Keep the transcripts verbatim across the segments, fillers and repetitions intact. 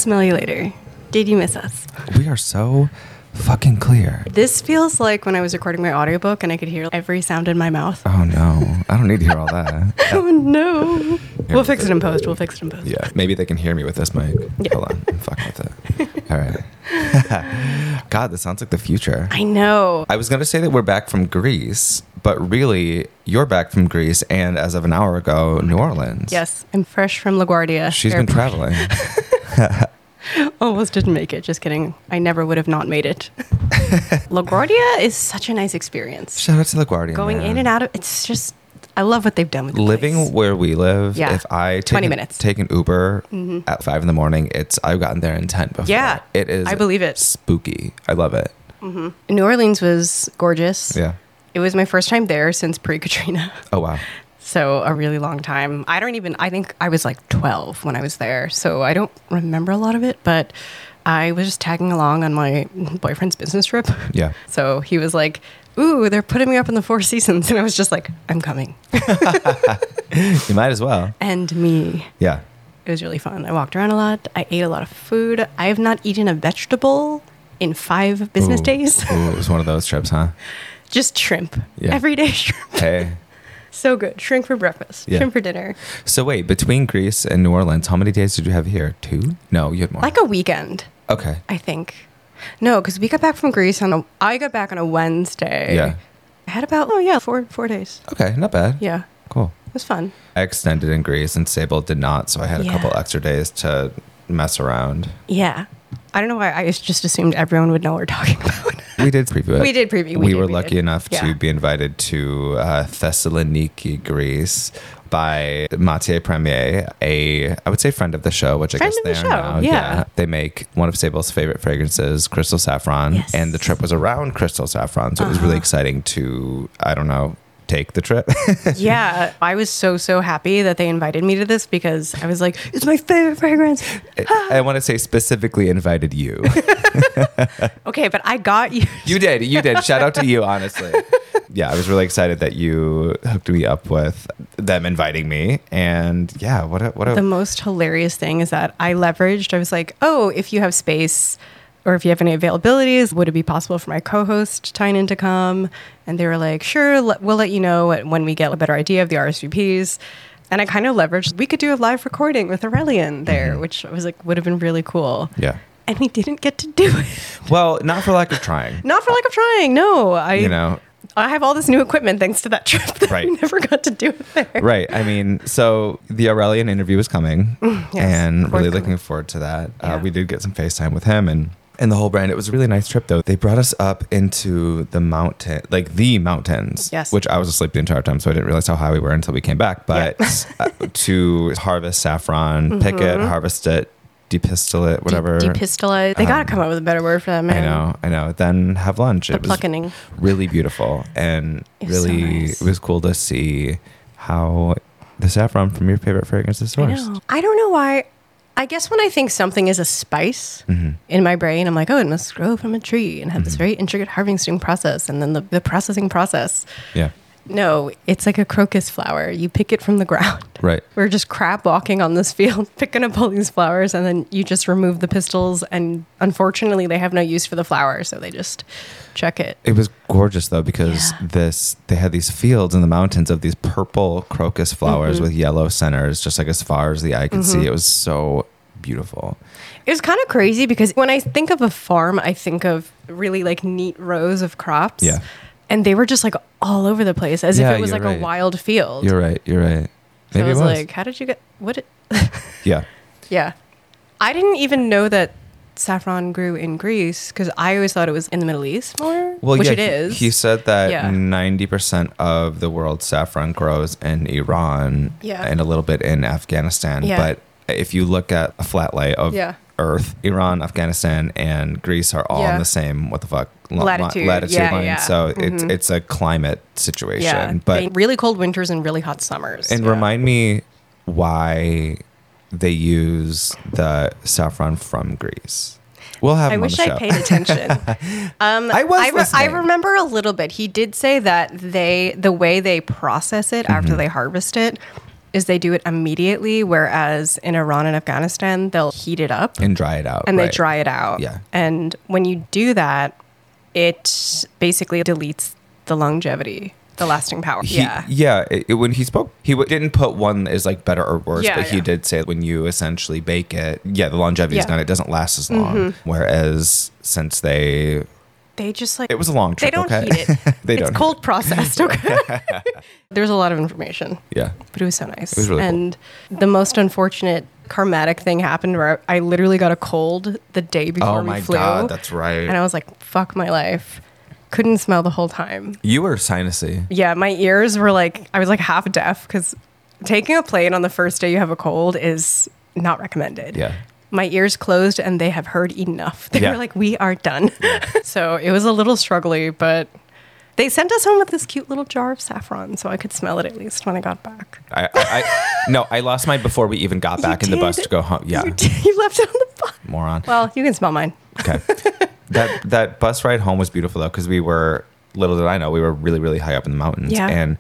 smell you later. Did you miss us? We are so fucking clear. This feels like when I was recording my audiobook and I could hear every sound in my mouth. Oh no, I don't need to hear all that. Oh no. We'll fix it in post. We'll fix it in post. Yeah, maybe they can hear me with this mic. Yeah. Hold on, I'm fucking with it. All right. God, this sounds like the future. I know. I was going to say that we're back from Greece, but really, you're back from Greece and as of an hour ago, New Orleans. Yes, I'm fresh from LaGuardia. She's Airport. been traveling. Almost didn't make it. Just kidding. I never would have not made it. LaGuardia is such a nice experience. Shout out to LaGuardia. Going man. in and out of it's just. I love what they've done with the Living place. where we live. Yeah. If I take twenty an, minutes. take an Uber mm-hmm. at five in the morning, it's I've gotten there in ten before. Yeah, it is. I believe it. Spooky. I love it. Mm-hmm. New Orleans was gorgeous. Yeah. It was my first time there since pre-Katrina. Oh wow. So a really long time. I don't even. I think I was like twelve when I was there, so I don't remember a lot of it. But I was just tagging along on my boyfriend's business trip. Yeah. So he was like, ooh, they're putting me up in the Four Seasons. And I was just like, I'm coming. You might as well. And me. Yeah. It was really fun. I walked around a lot. I ate a lot of food. I have not eaten a vegetable in five business Ooh. days. Ooh, it was one of those trips, huh? Just shrimp. Yeah. Everyday shrimp. Hey. So good. Shrimp for breakfast. Yeah. Shrimp for dinner. So wait, between Greece and New Orleans, how many days did you have here? Two? No, you had more. Like a weekend, Okay. I think. No, because we got back from Greece on a. I got back on a Wednesday. Yeah. I had about oh yeah four four days. Okay, not bad. Yeah, Cool. it was fun. I extended in Greece and Sable did not, so I had a Yeah. couple extra days to mess around. Yeah, I don't know why I just assumed everyone would know what we're talking about. We did preview it. We did preview. We We, did, were we lucky did. enough Yeah. to be invited to uh, Thessaloniki, Greece, by Mathieu Premier, a I would say friend of the show, which Friend I of guess the they are show, now. yeah. They make one of Sable's favorite fragrances, Crystal Saffron, Yes. and the trip was around Crystal Saffron, so it was really Uh-huh. exciting to I don't know take the trip. Yeah, I was so so happy that they invited me to this because I was like, it's my favorite fragrance. I, I want to say specifically invited you. Okay, but I got you. You did. You did. Shout out to you, honestly. Yeah, I was really excited that you hooked me up with them inviting me. And yeah, what a, what a, The most hilarious thing is that I leveraged, I was like, oh, if you have space or if you have any availabilities, would it be possible for my co-host Tynan to come? And they were like, sure, let, we'll let you know when we get a better idea of the R S V Ps. And I kind of leveraged, we could do a live recording with Aurelian there, Mm-hmm. which I was like, would have been really cool. yeah. And we didn't get to do it. Well, not for lack of trying. Not for lack of trying, no. I, You know, I have all this new equipment thanks to that trip that Right. I never got to do it there. right. I mean, so the Aurelian interview is coming yes, and really forthcoming. looking forward to that. Yeah. Uh, we did get some FaceTime with him and, and the whole brand. It was a really nice trip, though. They brought us up into the mountain, like the mountains, Yes. which I was asleep the entire time, so I didn't realize how high we were until we came back. But uh, to harvest saffron, pick it, harvest it, depistil it, whatever. De- depistolize. They got to come up with a better word for that, man. I know, I know. Then have lunch. The it was plucking. really beautiful and It was so really nice. it was cool to see how the saffron from your favorite fragrance is I sourced. know. I don't know why. I guess when I think something is a spice Mm-hmm. in my brain, I'm like, oh, it must grow from a tree and have this very intricate harvesting process and then the, the processing process. Yeah, No, it's like a crocus flower. You pick it from the ground. right. We're just crab walking on this field, picking up all these flowers, and then you just remove the pistils. And unfortunately, they have no use for the flower, so they just chuck it. It was gorgeous though because Yeah. this they had these fields in the mountains of these purple crocus flowers Mm-hmm. with yellow centers, just like as far as the eye could see. It was so beautiful. It was kind of crazy because when I think of a farm, I think of really like neat rows of crops. Yeah. And they were just like all over the place as Yeah, if it was you're like right. a wild field. You're right. You're right. so Maybe I was, it was. like, how did you get what? It, yeah. yeah. I didn't even know that saffron grew in Greece because I always thought it was in the Middle East more, Well, which yeah, it he- is. He, said that Yeah. ninety percent of the world's saffron grows in Iran Yeah. and a little bit in Afghanistan. Yeah. But if you look at a flat lay of Yeah. Earth, Iran, Afghanistan, and Greece are all Yeah. in the same, what the fuck, lo- Latitude. latitude Yeah, line. yeah. So it's Mhm. it's a climate situation. yeah. But They- really cold winters and really hot summers. and Yeah. remind me why they use the saffron from Greece. We'll have I him wish on the I show. paid attention. Um, I was I, re- I listening. remember a little bit. He did say that they, the way they process it Mm-hmm. after they harvest it, is they do it immediately, whereas in Iran and Afghanistan, they'll heat it up And dry it out. and right. they dry it out. Yeah. And when you do that, it basically deletes the longevity, the lasting power. He, yeah. Yeah. It, it- when he spoke, he w- didn't put one as like better or worse, Yeah, but he yeah. did say when you essentially bake it, yeah, the longevity is Yeah. Mm-hmm. gone. It doesn't last as long. Whereas since they, They just like, it was a long they trip. don't okay? heat it. they it's don't. cold processed. Okay. There's a lot of information, Yeah. but it was so nice. It was really cool. and the most unfortunate karmatic thing happened where I literally got a cold the day before Oh we my flew. God. That's right. And I was like, fuck my life. Couldn't smell the whole time. You were sinusy. Yeah, my ears were like, I was like half deaf because taking a plane on the first day you have a cold is not recommended. Yeah. My ears closed and they have heard enough. They Yeah. were like, we are done. So it was a little struggly, but they sent us home with this cute little jar of saffron so I could smell it at least when I got back. I, I, I no, I lost mine before we even got back in the bus did? to go home. Yeah. You, did- you left it on the bus. Moron. Well, you can smell mine. Okay. that that bus ride home was beautiful though, because we were, little did I know, we were really, really high up in the mountains. Yeah. And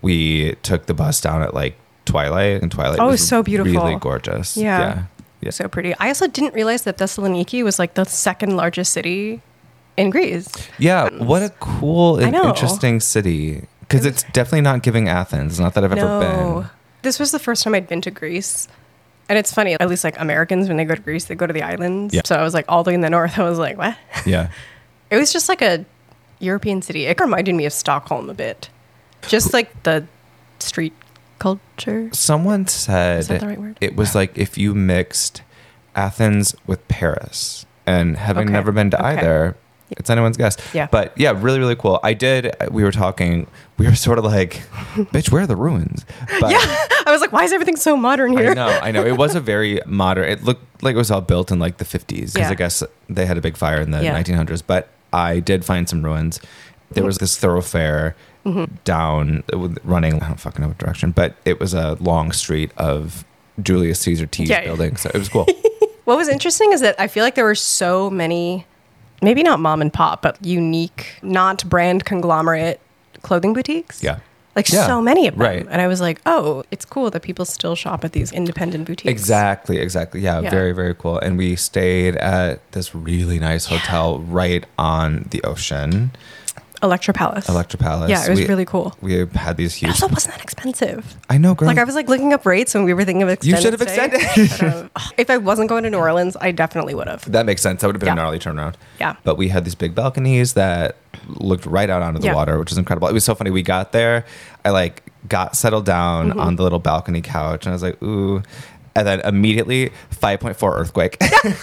we took the bus down at like twilight, and twilight Oh, was so beautiful. really gorgeous. Yeah. Yeah. Yeah. So pretty. I also didn't realize that Thessaloniki was like the second largest city in Greece. Yeah, what a cool I and know. interesting city. Because it's definitely not giving Athens. Not that I've ever been. This was the first time I'd been to Greece. And it's funny, at least like Americans, when they go to Greece, they go to the islands. Yeah. So I was like all the way in the north. I was like, what? Yeah. It was just like a European city. It reminded me of Stockholm a bit. Just like the street culture. Someone said Is that the right word? it was like if you mixed Athens with Paris. And having Okay. never been to Okay. either, it's anyone's guess. Yeah. But yeah, really, really cool. I did, we were talking, we were sort of like, bitch, where are the ruins? But Yeah. I was like, why is everything so modern here? I know, I know. It was a very modern, it looked like it was all built in like the fifties. Because Yeah. I guess they had a big fire in the Yeah. nineteen hundreds. But I did find some ruins. There was this thoroughfare Mm-hmm. down, running, I don't fucking know what direction, but it was a long street of Julius Caesar T's Yeah. building. So it was cool. What was interesting is that I feel like there were so many, maybe not mom and pop, but unique, not brand conglomerate clothing boutiques. Yeah. Like Yeah, so many of them. right. And I was like, oh, it's cool that people still shop at these independent boutiques. Exactly, exactly. Yeah, Yeah. very, very cool. And we stayed at this really nice hotel right on the ocean, Electra Palace. Electra Palace. Yeah, it was we, really cool. We had these It huge. also wasn't that expensive. I know, girl. Like I was like looking up rates when we were thinking of You extended. should have stay. extended. But, uh, if I wasn't going to New Orleans, I definitely would have. That makes sense. That would have been Yeah. a gnarly turnaround. Yeah. But we had these big balconies that looked right out onto the Yeah. water, which is incredible. It was so funny. We got there. I like got settled down Mm-hmm. on the little balcony couch, and I was like, ooh. And then immediately, five point four earthquake.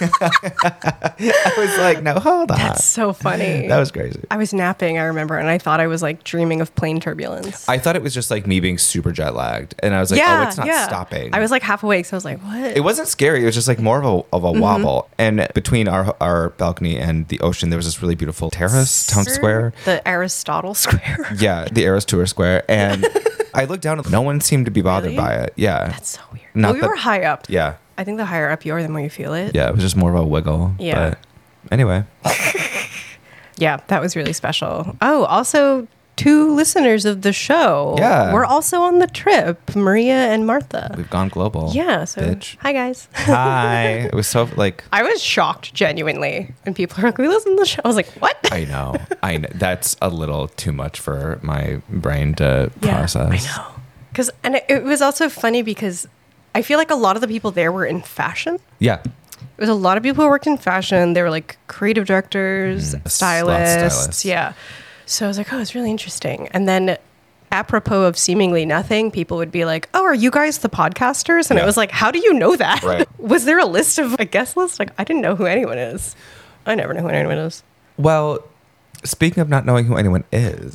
I was like, no, hold on. That's so funny. That was crazy. I was napping, I remember, and I thought I was like dreaming of plane turbulence. I thought it was just like me being super jet lagged, and I was like, yeah, "Oh, it's not yeah. stopping." I was like half awake, so I was like, what? It wasn't scary. It was just like more of a of a Mm-hmm. wobble. And between our our balcony and the ocean, there was this really beautiful terrace, town square. The Aristotle Square. Yeah, the Eras Tour Square, and I looked down, and no one seemed to be bothered Really? by it. Yeah, That's so weird. Not Well, we that- were high up. yeah, I think the higher up you are, the more you feel it. yeah. It was just more of a wiggle. Yeah. But anyway, Yeah, that was really special. Oh, also two listeners of the show. Yeah. We're also on the trip, Maria and Martha. we've gone global. Yeah, so bitch. hi guys. Hi. It was so like. I was shocked genuinely. And people are like, we listen to the show. I was like, what? I know. I know. That's a little too much for my brain to process. I know. Cause and it, it was also funny because I feel like a lot of the people there were in fashion. Yeah. It was a lot of people who worked in fashion. They were like creative directors, Mm, stylists. stylists. Yeah. So I was like, oh, it's really interesting. And then apropos of seemingly nothing, people would be like, oh, are you guys the podcasters? And Yeah. it was like, how do you know that? Right. Was there a list of a guest list? Like, I didn't know who anyone is. I never know who anyone is. Well, speaking of not knowing who anyone is,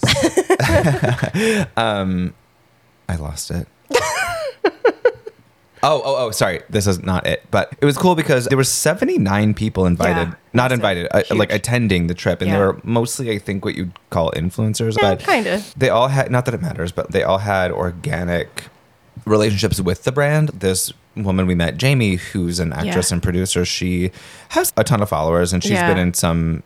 um, I lost it. Oh, oh, oh, sorry. This is not it. But it was cool because there were seventy-nine people invited, Yeah, not that's invited, uh, huge. like attending the trip. And they Yeah. were mostly, I think, what you'd call influencers. Yeah, but kinda. They all had, not that it matters, but they all had organic relationships with the brand. This woman we met, Jamie, who's an actress Yeah. and producer, she has a ton of followers and she's Yeah. been in some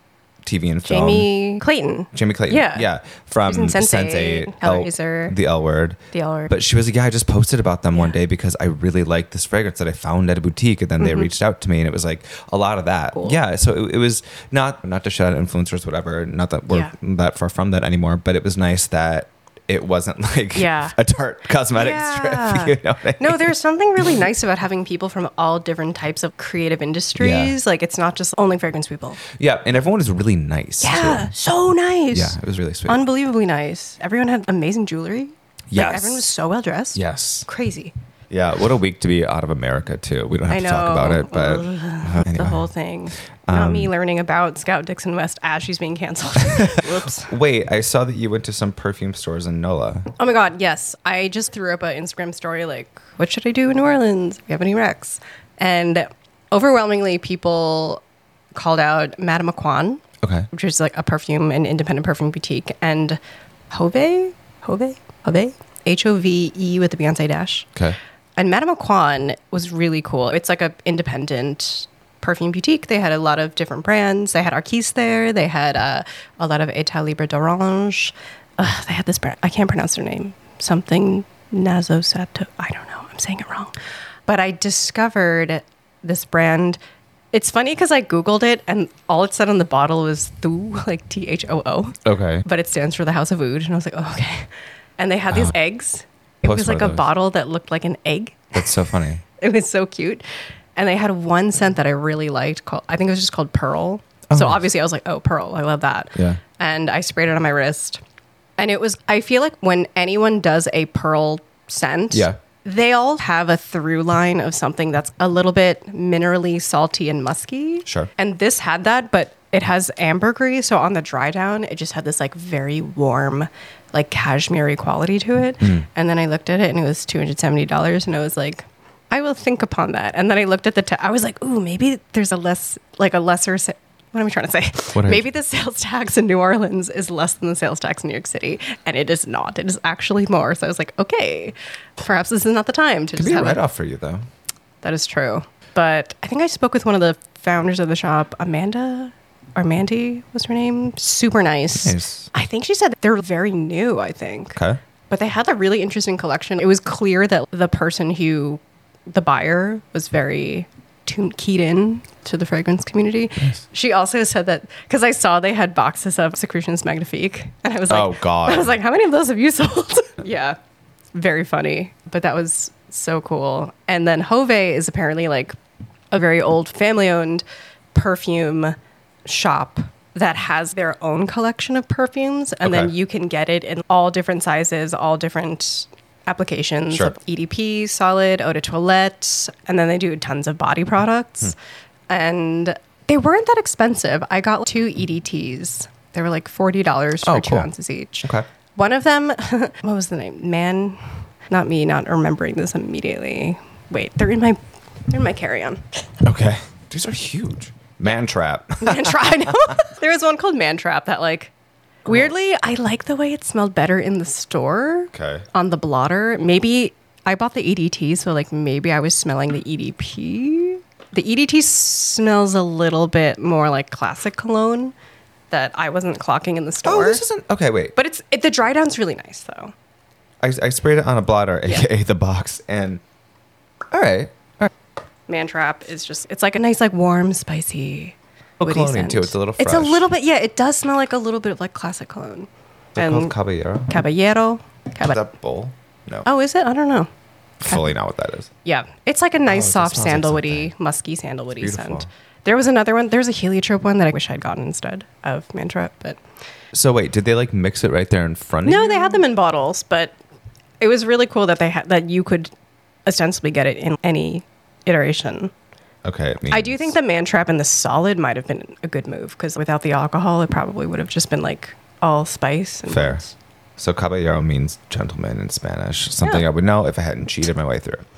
T V and film. Jamie Clayton. Jamie Clayton. Yeah. Yeah. From She's in sense eight, sense eight, Hellraiser. L, the L Word. The L Word. But she was like, yeah, I just posted about them one Yeah. day because I really liked this fragrance that I found at a boutique. And then they Mm-hmm. reached out to me, and it was like a lot of that. Cool. Yeah. So it, it was not, not to shout out influencers, whatever. Not that we're Yeah. that far from that anymore, but it was nice that it wasn't like Yeah. a Tarte cosmetic Yeah. strip. You know what I mean? No, there's something really nice about having people from all different types of creative industries. Like, it's not just only fragrance people. Yeah. And everyone was really nice. Yeah, Too. so nice. Yeah. It was really sweet. Unbelievably nice. Everyone had amazing jewelry. Yes. Like, everyone was so well dressed. Yes. Crazy. Yeah. What a week to be out of America, too. We don't have I to know. talk about it, but Ugh, anyway. the whole thing. Not Um, me learning about Scout Dixon West as she's being canceled. Whoops. Wait, I saw that you went to some perfume stores in NOLA. Oh my God, yes. I just threw up an Instagram story like, what should I do in New Orleans? Do you have any recs? And overwhelmingly, people called out Madame Aquan, Okay. which is like a perfume, an independent perfume boutique, and Hove, Hove, Hove, H O V E with the Beyonce dash. Okay. And Madame Aquan was really cool. It's like a independent perfume boutique. They had a lot of different brands. They had Arquise there. They had uh, a lot of Etat Libre d'Orange. Uh, they had this brand. I can't pronounce their name. Something Nazosato. I don't know. I'm saying it wrong. But I discovered this brand. It's funny because I Googled it and all it said on the bottle was Thoo, like T H O O. Okay. But it stands for the House of Oud. And I was like, oh, okay. And they had these Oh. eggs. It Post was like one a of those. bottle that looked like an egg. That's so funny. It was so cute. And they had one scent that I really liked called, I think it was just called Pearl. so nice. obviously I was like, oh, Pearl, I love that. Yeah. And I sprayed it on my wrist. And it was, I feel like when anyone does a Pearl scent, Yeah. they all have a through line of something that's a little bit minerally salty and musky. Sure. And this had that, but it has ambergris. So on the dry down, it just had this like very warm, like cashmere quality to it. Mm. And then I looked at it and it was two hundred seventy dollars. And I was like, I will think upon that. And then I looked at the, ta- I was like, ooh, maybe there's a less, like a lesser, sa- what am I trying to say? What are- Maybe the sales tax in New Orleans is less than the sales tax in New York City. And it is not. It is actually more. So I was like, okay, perhaps this is not the time to Could just be a have write it. off for you, though. That is true. But I think I spoke with one of the founders of the shop, Amanda or Mandy was her name. Super nice. Nice. I think she said they're very new, I think. Okay. But they had a really interesting collection. It was clear that the person who, the buyer, was very tuned, keyed in to the fragrance community. Nice. She also said that, because I saw they had boxes of Secretions Magnifique. And I was like, Oh, God. I was like, how many of those have you sold? Yeah. Very funny. But that was so cool. And then Hove is apparently like a very old family owned perfume shop that has their own collection of perfumes. And then Okay. you can get it in all different sizes, all different applications Sure. of E D P, solid, eau de toilette. And then they do tons of body products. Hmm. And they weren't that expensive. I got two E D Ts. They were like forty dollars for Oh, two cool. ounces each. Okay. One of them, what was the name? Man, not me, not remembering this immediately. Wait, they're in my, they're in my carry-on. Okay. These are huge. Man trap. Man Trap. I know. There was one called Man Trap that like, weirdly, I like the way it smelled better in the store. Okay. On the blotter. Maybe I bought the E D T, so like maybe I was smelling the E D P. The E D T smells a little bit more like classic cologne that I wasn't clocking in the store. Oh, this isn't. Okay, wait. But it's it, the dry down's really nice though. I, I sprayed it on a blotter, Yeah. aka the box, and all right. All right. Man Trap is just, it's like a nice, like warm, spicy. Oh, woody cologne scent. too. It's a little It's a fresh. little bit, yeah, it does smell like a little bit of like classic cologne. Is it called Caballero? Caballero. Is Caba- that bowl? No. oh, is it? I don't know. Fully not what that is. Yeah. It's like a nice, Oh, it soft, smells like sandalwoody, musky, sandalwoody Beautiful. scent. There was another one. There's a heliotrope one that I wish I'd gotten instead of Man Trap, but So wait, did they like mix it right there in front of you? no, they had them in bottles, but it was really cool that they had that you could ostensibly get it in any iteration. Okay. It I do means- think the Man Trap and the solid might have been a good move because without the alcohol, it probably would have just been like all spice. And Fair. So caballero means gentleman in Spanish. Something Yeah. I would know if I hadn't cheated my way through.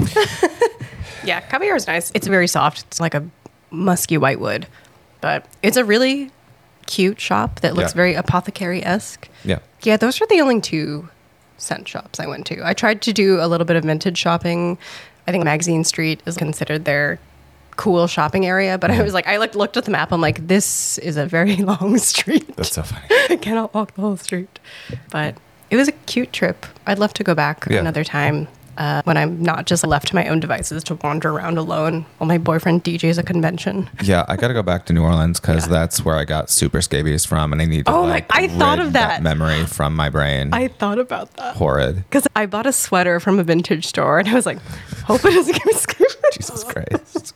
Yeah, Caballero is nice. It's very soft. It's like a musky whitewood, but it's a really cute shop that looks Yeah. very apothecary-esque. Yeah. Yeah, those were the only two scent shops I went to. I tried to do a little bit of vintage shopping. I think Magazine Street is considered their cool shopping area, but I was like, I like looked at the map. I'm like, this is a very long street. That's so funny. I cannot walk the whole street. But it was a cute trip. I'd love to go back Yeah. another time uh, when I'm not just left to my own devices to wander around alone while my boyfriend D Js a convention. Yeah, I got to go back to New Orleans because Yeah. that's where I got super scabies from, and I need to Oh my- like, I thought rid of that. memory from my brain. I thought about that. Horrid. Because I bought a sweater from a vintage store and I was like, hope it doesn't give me scabies. Jesus Christ.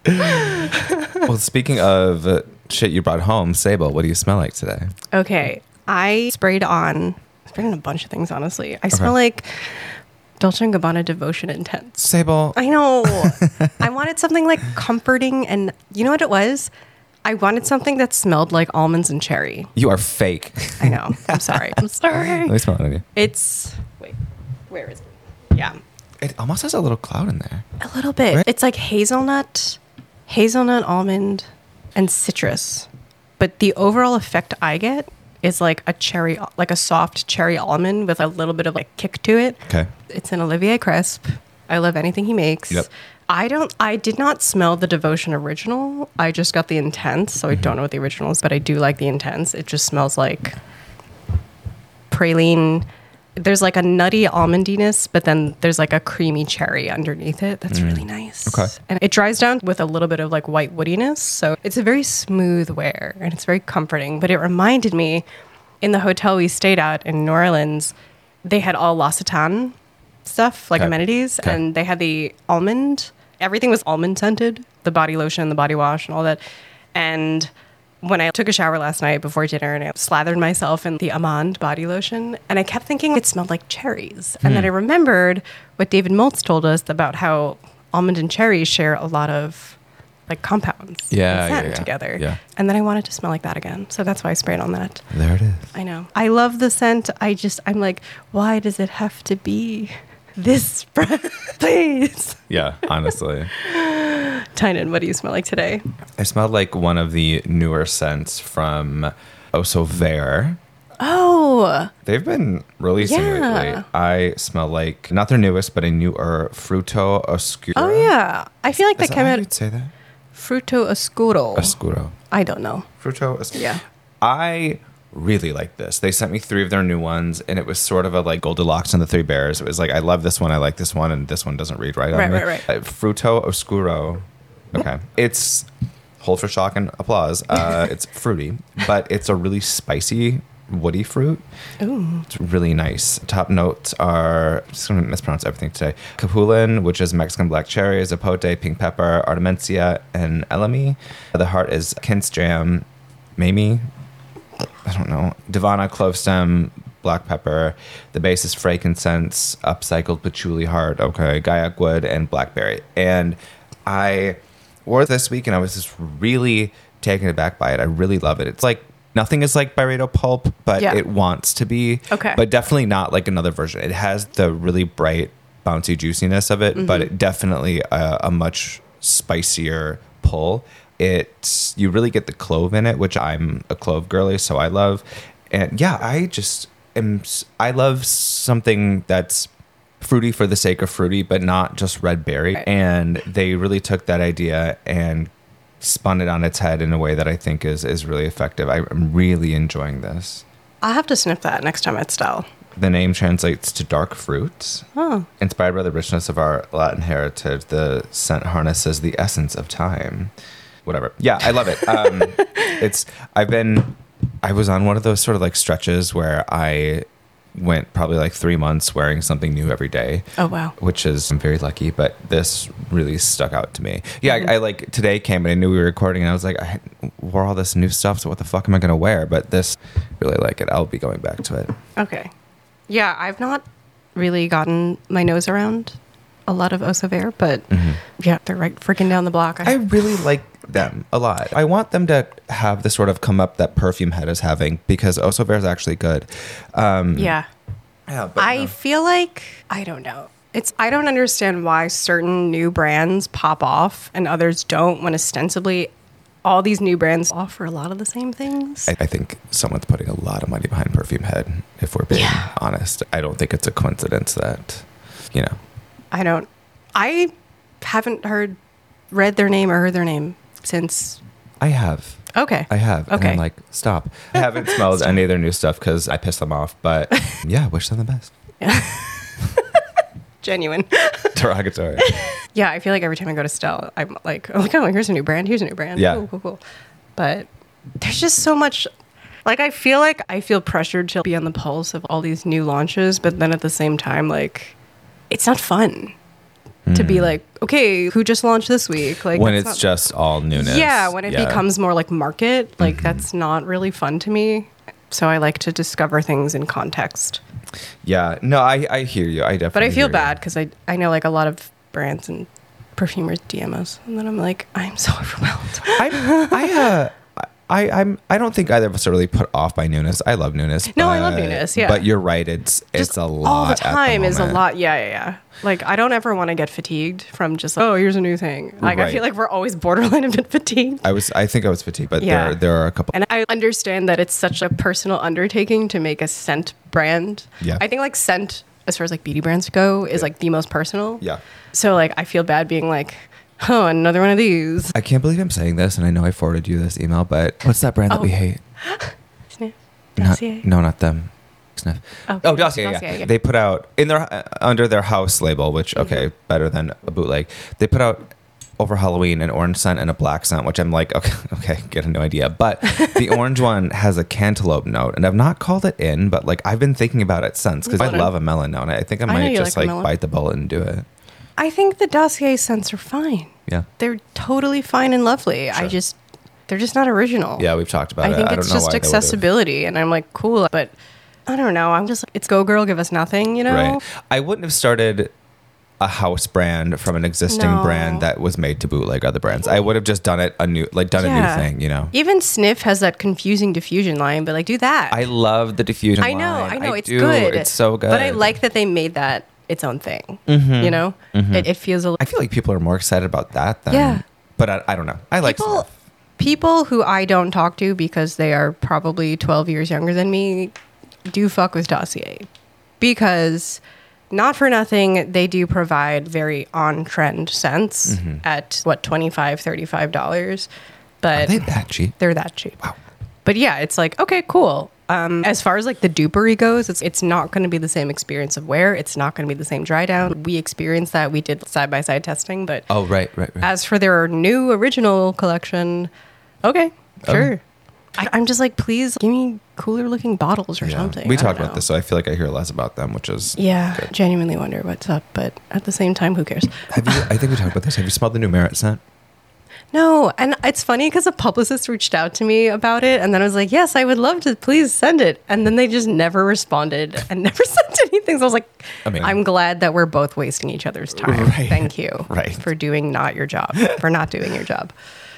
Well, speaking of uh, shit you brought home, Sable, what do you smell like today? Okay, I sprayed on, sprayed on a bunch of things, honestly. I smell like Dolce and Gabbana Devotion Intense. Sable. I know. I wanted something like comforting, and you know what it was? I wanted something that smelled like almonds and cherry. You are fake. I know. I'm sorry. I'm sorry. Let me smell it on you. It's, wait, where is it? Yeah, It almost has a little cloud in there. a little bit. Right? It's like hazelnut, hazelnut, almond, and citrus. But the overall effect I get is like a cherry, like a soft cherry almond with a little bit of like kick to it. Okay. It's an Olivier Crisp. I love anything he makes. Yep. I don't, I did not smell the Devotion original. I just got the Intense. So I don't know what the original is, but I do like the Intense. It just smells like praline. There's like a nutty almondiness, but then there's like a creamy cherry underneath it. That's really nice. Okay. And it dries down with a little bit of like white woodiness. So it's a very smooth wear and it's very comforting. But it reminded me in the hotel we stayed at in New Orleans, they had all L'Occitane stuff, like Okay. amenities, Okay. and they had the almond. Everything was almond scented, the body lotion, the body wash, and all that. And when I took a shower last night before dinner and I slathered myself in the Amande body lotion, and I kept thinking it smelled like cherries. And then I remembered what David Maltz told us about how almond and cherries share a lot of like compounds Yeah, and scent yeah, yeah. together. Yeah. And then I wanted to smell like that again. So that's why I sprayed on that. There it is. I know. I love the scent. I just, I'm like, why does it have to be this breath? Please. Yeah, honestly. Tynan, what do you smell like today? I smelled like one of the newer scents from Oso Vert. Oh, They've been releasing Yeah. lately. I smell like, not their newest, but a newer Fruto Oscuro. oh yeah. I feel like Is that that came how out you'd say that? Fruto Oscuro. Oscuro. I don't know. Fruto Oscuro. Yeah. I really like this. They sent me three of their new ones, and it was sort of a like Goldilocks and the Three Bears. It was like, I love this one, I like this one, and this one doesn't read right on Right, me. right, right. Uh, Fruto Oscuro. Okay. It's, hold for shock and applause. Uh, it's fruity, but it's a really spicy, woody fruit. Ooh. It's really nice. Top notes are, I'm just going to mispronounce everything today. Capulin, which is Mexican black cherry, zapote, pink pepper, artemisia, and elemi. The heart is quince jam, mamie, I don't know, Divana, clove stem, black pepper. The base is frankincense, upcycled patchouli heart, okay, gaiac wood, and blackberry. And I wore it this week, and I was just really taken aback by it. I really love it. It's like, nothing is like Byredo pulp, but Yeah. it wants to be. Okay. But definitely not like another version. It has the really bright, bouncy juiciness of it, but it definitely a, a much spicier pull. It, you really get the clove in it, which I'm a clove girly, so I love. And yeah, I just am, s- I love something that's fruity for the sake of fruity, but not just red berry. Right. And they really took that idea and spun it on its head in a way that I think is is really effective. I, I'm really enjoying this. I'll have to sniff that next time at Stell. The name translates to dark fruits. Oh. Inspired by the richness of our Latin heritage, the scent harnesses the essence of time. Whatever. Yeah, I love it. Um, it's, I've been, I was on one of those sort of like stretches where I went probably like three months wearing something new every day. Oh, wow. Which is, I'm very lucky, but this really stuck out to me. Yeah, I, I like, today came and I knew we were recording and I was like, I wore all this new stuff, so what the fuck am I going to wear? But this, really like it. I'll be going back to it. Okay. Yeah, I've not really gotten my nose around a lot of Oso Vert, but yeah, they're right freaking down the block. I really like them a lot. I want them to have the sort of come up that Perfume Head is having, because Oso Vert is actually good. Um, yeah. yeah, but I no. feel like, I don't know. It's, I don't understand why certain new brands pop off and others don't, when ostensibly all these new brands offer a lot of the same things. I, I think someone's putting a lot of money behind Perfume Head, if we're being Yeah. honest. I don't think it's a coincidence that, you know. I don't, I haven't heard read their name or heard their name since? I have. Okay. I have. And Okay. I'm like, stop. I haven't smelled any of their new stuff because I piss them off. But yeah, wish them the best. Genuine. Derogatory. Yeah, I feel like every time I go to Stell, I'm like, oh, like, oh, here's a new brand. Here's a new brand. Yeah. Cool, cool, cool. But there's just so much. Like, I feel like I feel pressured to be on the pulse of all these new launches. But then at the same time, like, it's not fun to be like, okay, who just launched this week? Like, When that's it's not- just all newness. Yeah, when it Yeah. becomes more like market, like that's not really fun to me. So I like to discover things in context. Yeah. No, I, I hear you. I definitely But I feel hear bad because I, I know like a lot of brands and perfumers D M us. And then I'm like, I'm so overwhelmed. you. I, I, uh, I, I'm. I don't think either of us are really put off by newness. I love newness. No, I love but- newness, yeah. But you're right. It's it's Just a lot. all the at time is a moment. lot. Yeah, yeah, yeah. Like I don't ever want to get fatigued from just like, oh, here's a new thing. Like I Right. feel like we're always borderline a bit fatigued. I was. I think I was fatigued, but Yeah. there there are a couple. And I understand that it's such a personal undertaking to make a scent brand. Yeah. I think like scent, as far as like beauty brands go, is like the most personal. Yeah. So like I feel bad being like, oh, another one of these. I can't believe I'm saying this, and I know I forwarded you this email, but what's that brand that we Oh. hate? Sniff. Not, Dossier. no, not them. Sniff. Okay. Oh, Dossier, Dossier, yeah. yeah. They put out in their uh, under their house label, which okay, Mm-hmm. better than a bootleg. They put out over Halloween an orange scent and a black scent, which I'm like, okay, okay, get a new idea. But the orange one has a cantaloupe note, and I've not called it in, but like I've been thinking about it since because I Melon. love a melon note. I think I know might you just like a like, melon. bite the bullet and do it. I think the Dossier scents are fine. Yeah, They're totally fine and lovely. I Sure. just, they're just not original. yeah, we've talked about I it. think I it's don't know just why they would've- accessibility. And I'm like, cool. But I don't know. I'm just like, it's Go Girl, give us nothing, you know? Right. I wouldn't have started a house brand from an existing No. brand that was made to bootleg other brands. I would have just done it a new, like done a Yeah. new thing, you know. Even Sniff has that confusing diffusion line, but like, do that. I love the diffusion. I know, line. I know, it's do. good. It's so good. But I like that they made that its own thing. Mm-hmm. You know, it, it feels a little. I feel like people are more excited about that than. Yeah. But I, I don't know. I like People, Sniff. people who I don't talk to because they are probably twelve years younger than me do fuck with Dossier because not for nothing they do provide very on trend scents Mm-hmm. at what twenty-five dollars, thirty-five dollars, but Are they that cheap? they're that cheap. Wow. But yeah, it's like, okay, cool. Um, as far as like the dupery goes, it's it's not going to be the same experience of wear. It's not going to be the same dry down. We experienced that. We did side by side testing. But Oh, right, right, right. as for their new original collection, okay, sure. I, I'm just like, please give me cooler looking bottles or Yeah. something. We I talked don't about know. this, so I feel like I hear less about them, which is Yeah, good. genuinely wonder what's up. But at the same time, who cares? Have you? I think we talked about this. Have you smelled the new Merit scent? No, and it's funny because a publicist reached out to me about it, and then I was like, "Yes, I would love to. Please send it." And then they just never responded and never sent anything. So I was like, I mean- "I'm glad that we're both wasting each other's time. Right. Thank you, Right. for doing not your job, for not doing your job."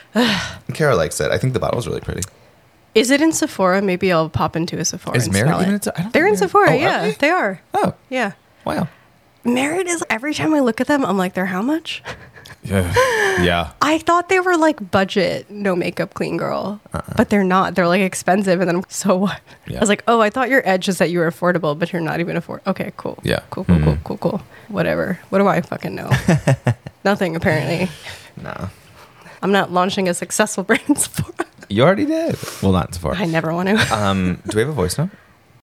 Kara likes it. I think the bottle's really pretty. Is it in Sephora? Maybe I'll pop into a Sephora. Is and Merit smell even it. in Se- I don't They're think in Merit- Sephora. Oh, are Yeah, they? they are. Oh, Yeah, wow. Merit is. Every time I look at them, I'm like, they're how much? Yeah. Yeah. I thought they were like budget, no makeup, clean girl, but they're not. They're like expensive, and then I'm so what? Yeah. I was like, oh, I thought your edge is that you were affordable, but you're not even afford. Okay, cool. Yeah. cool, cool, cool, Mhm. cool, cool. Whatever. What do I fucking know? Nothing apparently. No. I'm not launching a successful brand in Sephora. You already did. Well, not Sephora. I never want to. Um, do we have a voice note?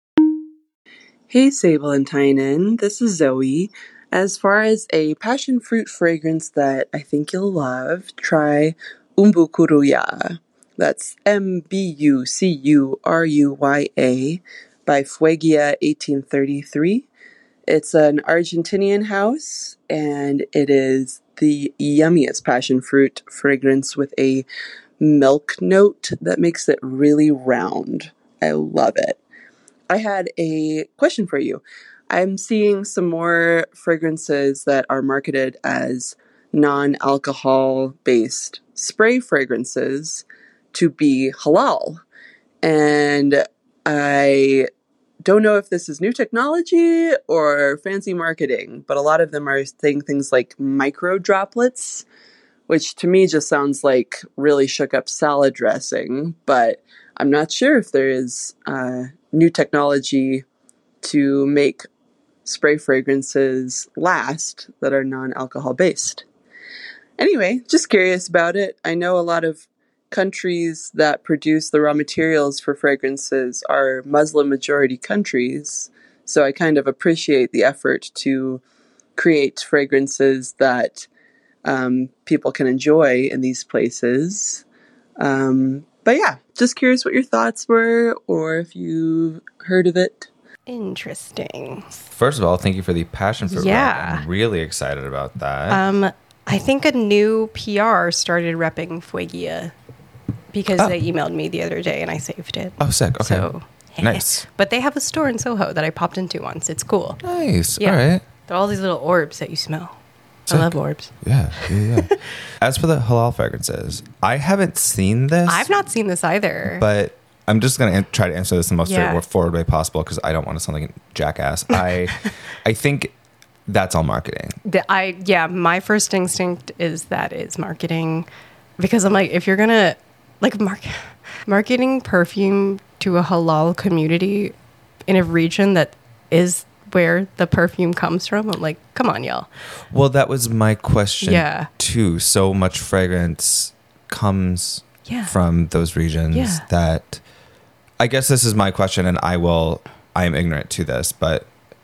Hey Sable and Tynan, this is Zoe. As far as a passion fruit fragrance that I think you'll love, try Umbukuruya. That's M B U C U R U Y A by Fuegia eighteen thirty-three. It's an Argentinian house, and it is the yummiest passion fruit fragrance with a milk note that makes it really round. I love it. I had a question for you. I'm seeing some more fragrances that are marketed as non-alcohol based spray fragrances to be halal. And I don't know if this is new technology or fancy marketing, but a lot of them are saying things like micro droplets, which to me just sounds like really shook up salad dressing, but I'm not sure if there is uh, new technology to make spray fragrances last that are non-alcohol based. Anyway, just curious about it. I know a lot of countries that produce the raw materials for fragrances are Muslim majority countries. So I kind of appreciate the effort to create fragrances that um, people can enjoy in these places. Um, but yeah, just curious what your thoughts were or if you heard of it. Interesting. First of all, thank you for the passion fruit. Yeah. rep. I'm really excited about that. Um, I think a new P R started repping Fuegia because Oh. they emailed me the other day and I saved it. oh, sick. Okay. So Nice. But they have a store in Soho that I popped into once. It's cool. Nice. Yeah. All right. There are all these little orbs that you smell. Sick. I love orbs. Yeah. Yeah. yeah. As for the halal fragrances, I haven't seen this. I've not seen this either. But I'm just going to an- try to answer this in the most Yeah. straightforward way possible because I don't want to sound like a jackass. I, I think that's all marketing. The, I yeah, my first instinct is that is marketing, because I'm like, if you're gonna like mark, marketing perfume to a halal community in a region that is where the perfume comes from, I'm like, come on, y'all. Well, that was my question Yeah. too. So much fragrance comes Yeah. from those regions Yeah. that I guess this is my question, and I will, I am ignorant to this, but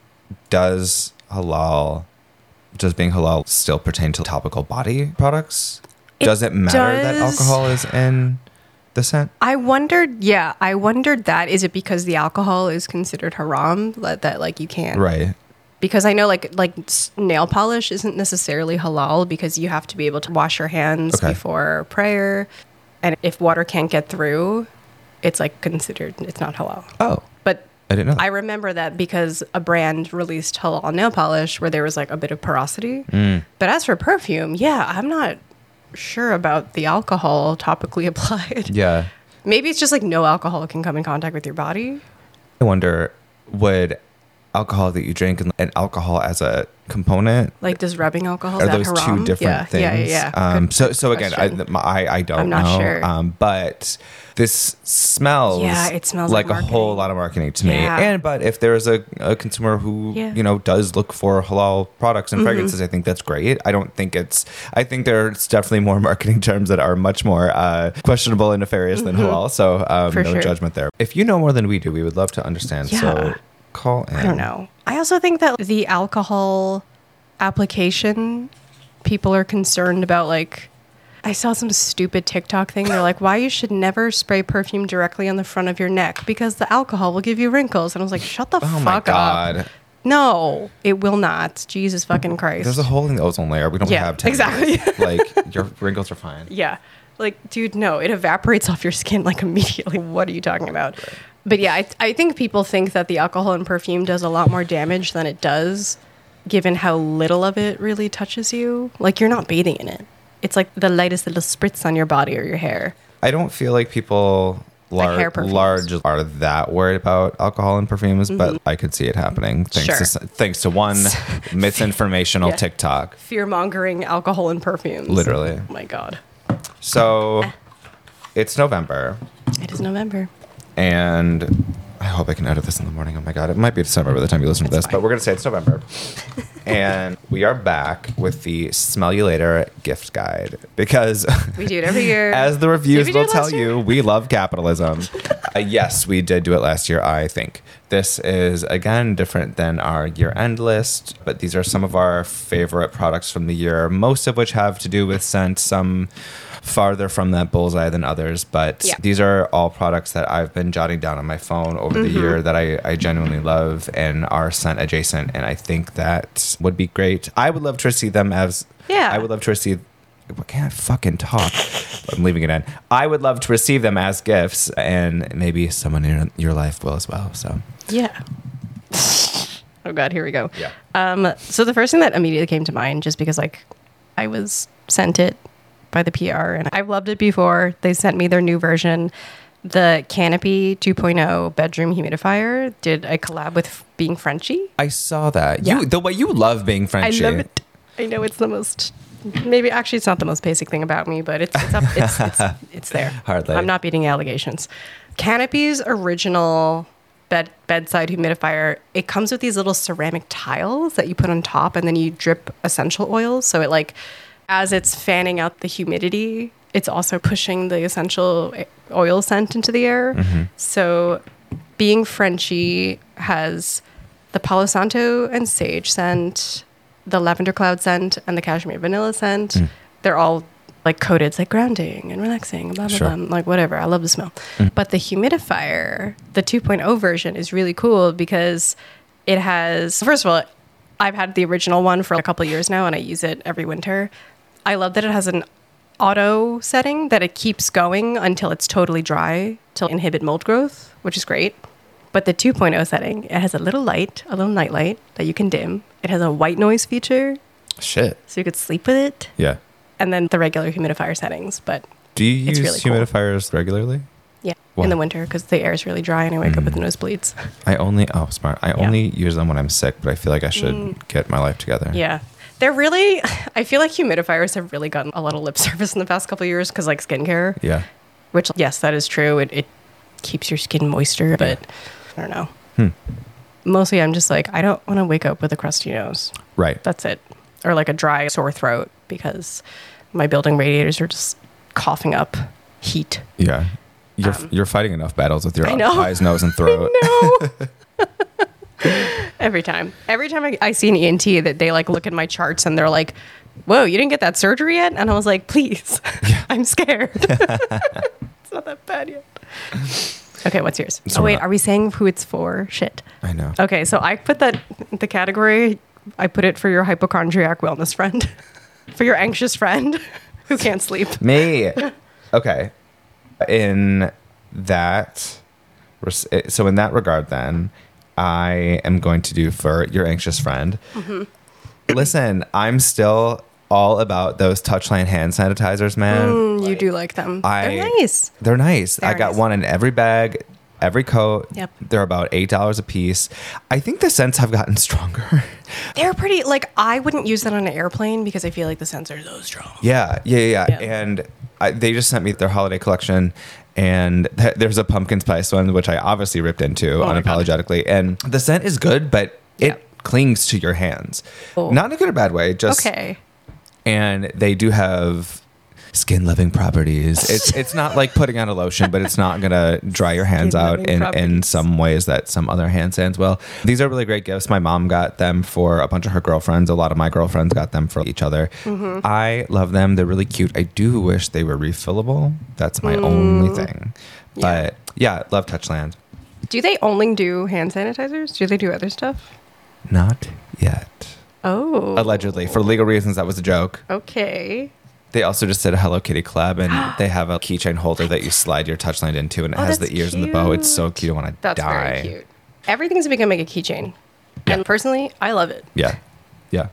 does halal, does being halal still pertain to topical body products? It does it matter that does. alcohol is in the scent? I wondered, yeah, I wondered that. Is it because the alcohol is considered haram that, that like you can't? Right. Because I know like like s- nail polish isn't necessarily halal because you have to be able to wash your hands Okay. before prayer, and if water can't get through, it's like considered it's not halal. Oh, But I didn't know that. I remember that because a brand released halal nail polish where there was like a bit of porosity. Mm. But as for perfume, yeah, I'm not sure about the alcohol topically applied. Yeah. Maybe it's just like no alcohol can come in contact with your body. I wonder, would alcohol that you drink and, and alcohol as a component, Like, does rubbing alcohol are is that those haram? two different yeah, things? Yeah, yeah, yeah. Um, Good- so, good so again, I, question. I, I don't I'm not know. sure. Um, but this smells, Yeah, it smells like, like a whole marketing. lot of marketing to me. Yeah. And but if there is a, a consumer who Yeah. Mm-hmm. you know does look for halal products and fragrances, I think that's great. I don't think it's. I think there's definitely more marketing terms that are much more uh, questionable and nefarious than halal. So um, For no sure. judgment there. If you know more than we do, we would love to understand. So Yeah. call in. I don't know. I also think that the alcohol application, people are concerned about, like, I saw some stupid TikTok thing. They're like, why you should never spray perfume directly on the front of your neck because the alcohol will give you wrinkles. And I was like, shut the Oh my fuck god. up. No, it will not. Jesus fucking Christ. There's a hole in the ozone layer. We don't Yeah, have ten exactly. years. Like your wrinkles are fine. Yeah. Like, dude, no, it evaporates off your skin like immediately. What are you talking about? But yeah, I, I think people think that the alcohol in perfume does a lot more damage than it does, given how little of it really touches you. Like, you're not bathing in it. It's like the lightest little spritz on your body or your hair. I don't feel like people Like lar- hair perfumes. large are that worried about alcohol in perfumes, but I could see it happening thanks Sure. to s- thanks to one misinformational Yeah. TikTok. Fear mongering alcohol in perfumes. Literally. Oh my God. So it's November, It is November. and I hope I can edit this in the morning. Oh my god, it might be December by the time you listen to this, but we're gonna say it's November. And we are back with the Smell You Later gift guide because We do it every year. as the reviews Did we do will it tell last year? you, we love capitalism. uh, yes, we did do it last year, I think. This is, again, different than our year-end list, but these are some of our favorite products from the year, most of which have to do with scent, some farther from that bullseye than others. But Yeah. these are all products that I've been jotting down on my phone over the year that I, I genuinely love and are scent adjacent. And I think that would be great. I would love to receive them as... Yeah. I would love to receive... I can't fucking talk. I'm leaving it in. I would love to receive them as gifts, and maybe someone in your life will as well. So Yeah. Oh God, here we go. Yeah. Um, so the first thing that immediately came to mind, just because like I was sent it by the P R and I've loved it before. They sent me their new version. The Canopy two point oh bedroom humidifier did a collab with Being Frenchy. I saw that. Yeah. You the way you love being Frenchy. I love it. I know it's the most. Maybe actually it's not the most basic thing about me, but it's it's up, it's, it's, it's there. Hardly. I'm not beating allegations. Canopy's original bed bedside humidifier, it comes with these little ceramic tiles that you put on top, and then you drip essential oils, so it like as it's fanning out the humidity, it's also pushing the essential oil scent into the air. Mm-hmm. So being Frenchy has the Palo Santo and sage scent, the lavender cloud scent, and the cashmere vanilla scent. Mm. They're all like coated, it's like grounding and relaxing, blah, blah, Sure. blah. Like whatever. I love the smell. Mm. But the humidifier, the two point oh version, is really cool because it has, first of all, I've had the original one for a couple of years now and I use it every winter. I love that it has an auto setting that it keeps going until it's totally dry to inhibit mold growth, which is great. But the two point oh setting, it has a little light, a little night light that you can dim. It has a white noise feature, Shit. so you could sleep with it. Yeah. And then the regular humidifier settings. But Do you It's use really cool. humidifiers regularly? yeah, Why? in the winter because the air is really dry and I wake up with Mm. nosebleeds. I only, oh, smart. I Yeah. only use them when I'm sick, but I feel like I should Mm. get my life together. Yeah. They're really, I feel like humidifiers have really gotten a lot of lip service in the past couple of years because like skincare, Yeah. which yes, that is true. It, it keeps your skin moister, but I don't know. Hmm. Mostly I'm just like, I don't want to wake up with a crusty nose. Right. That's it. Or like a dry sore throat because my building radiators are just coughing up heat. Yeah. You're, Um, you're fighting enough battles with your I know. eyes, nose, and throat. No. Every time. Every time I, I see an E N T that they like look at my charts and they're like, whoa, you didn't get that surgery yet? And I was like, please, I'm scared. It's not that bad yet. Okay, what's yours? So oh, we're wait, not- are we saying who it's for? Shit. I know. Okay, so I put that, the category, I put it for your hypochondriac wellness friend, for your anxious friend who can't sleep. Me. Okay. In that, res- so in that regard, then, I am going to do for your anxious friend. Mm-hmm. Listen, I'm still all about those Touchline hand sanitizers, man. Mm, you do like them. I- They're nice. They're nice. I Very got nice. one in every bag, every coat. Yep. They're about eight dollars a piece. I think the scents have gotten stronger. They're pretty, like, I wouldn't use that on an airplane because I feel like the scents are so strong. Yeah, yeah, yeah. Yeah. And I, they just sent me their holiday collection, and th- there's a pumpkin spice one, which I obviously ripped into Oh my God. unapologetically. And the scent is good, but it Yeah. clings to your hands. Oh. Not in a good or bad way. Just Okay. and they do have skin loving properties. It's it's not like putting on a lotion, but it's not gonna dry your hands out Skin-loving in, in properties. some ways that some other hand sands will. These are really great gifts. My mom got them for a bunch of her girlfriends. A lot of my girlfriends got them for each other. Mm-hmm. I love them. They're really cute. I do wish they were refillable. That's my only thing. Mm. Yeah. But yeah, love Touchland. Do they only do hand sanitizers? Do they do other stuff? Not yet. Oh. Allegedly. For legal reasons, that was a joke. Okay. They also just did a Hello Kitty collab, and they have a keychain holder that you slide your Touchline into, and it Oh, has that's the ears and the bow. It's so cute. cute. I want to That's die. very cute. Everything's becoming a keychain. Yeah. And personally, I love it. Yeah, yeah.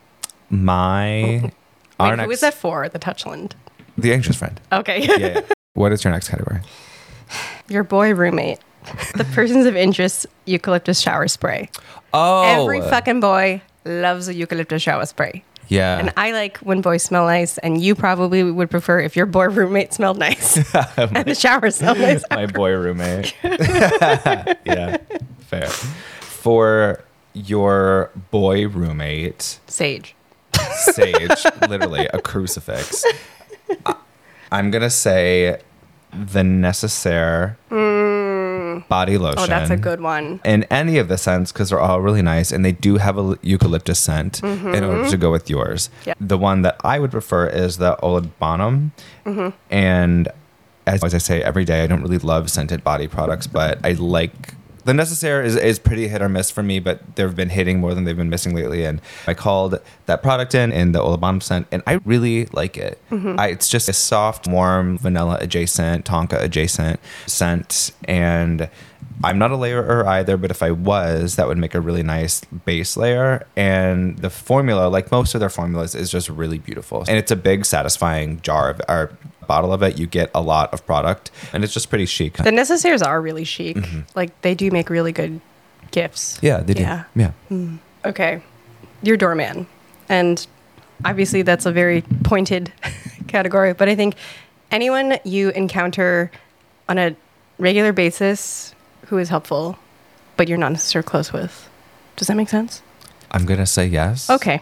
My our Wait, next, who is that for? The Touchland. the anxious friend. Okay. Yeah, yeah. What is your next category? Your boy roommate. The persons of interest eucalyptus shower spray. Oh, Every fucking boy loves a eucalyptus shower spray. yeah. And I like when boys smell nice, and you probably would prefer if your boy roommate smelled nice and the shower smelled nice. My boy roommate. Yeah, fair. For your boy roommate, Sage. Sage, literally a crucifix. I- I'm gonna say the Necessaire body lotion. Oh, that's a good one. In any of the scents, because they're all really nice, and they do have a eucalyptus scent in order to go with yours. Yep. The one that I would prefer is the Olibonum, and as, as I say every day, I don't really love scented body products, but I like. The Necessaire is, is pretty hit or miss for me, but they've been hitting more than they've been missing lately. And I called that product in in the Olibonum scent, and I really like it. I, it's just a soft, warm, vanilla adjacent, tonka adjacent scent. And I'm not a layerer either, but if I was, that would make a really nice base layer. And the formula, like most of their formulas, is just really beautiful. And it's a big, satisfying jar of, or bottle of it. You get a lot of product, and it's just pretty chic. The Necessaires are really chic. Like, they do make really good gifts. Yeah, they do. Yeah. Yeah. Okay. Your doorman. And obviously, that's a very pointed category, but I think anyone you encounter on a regular basis who is helpful, but you're not necessarily close with. Does that make sense? I'm going to say yes. Okay.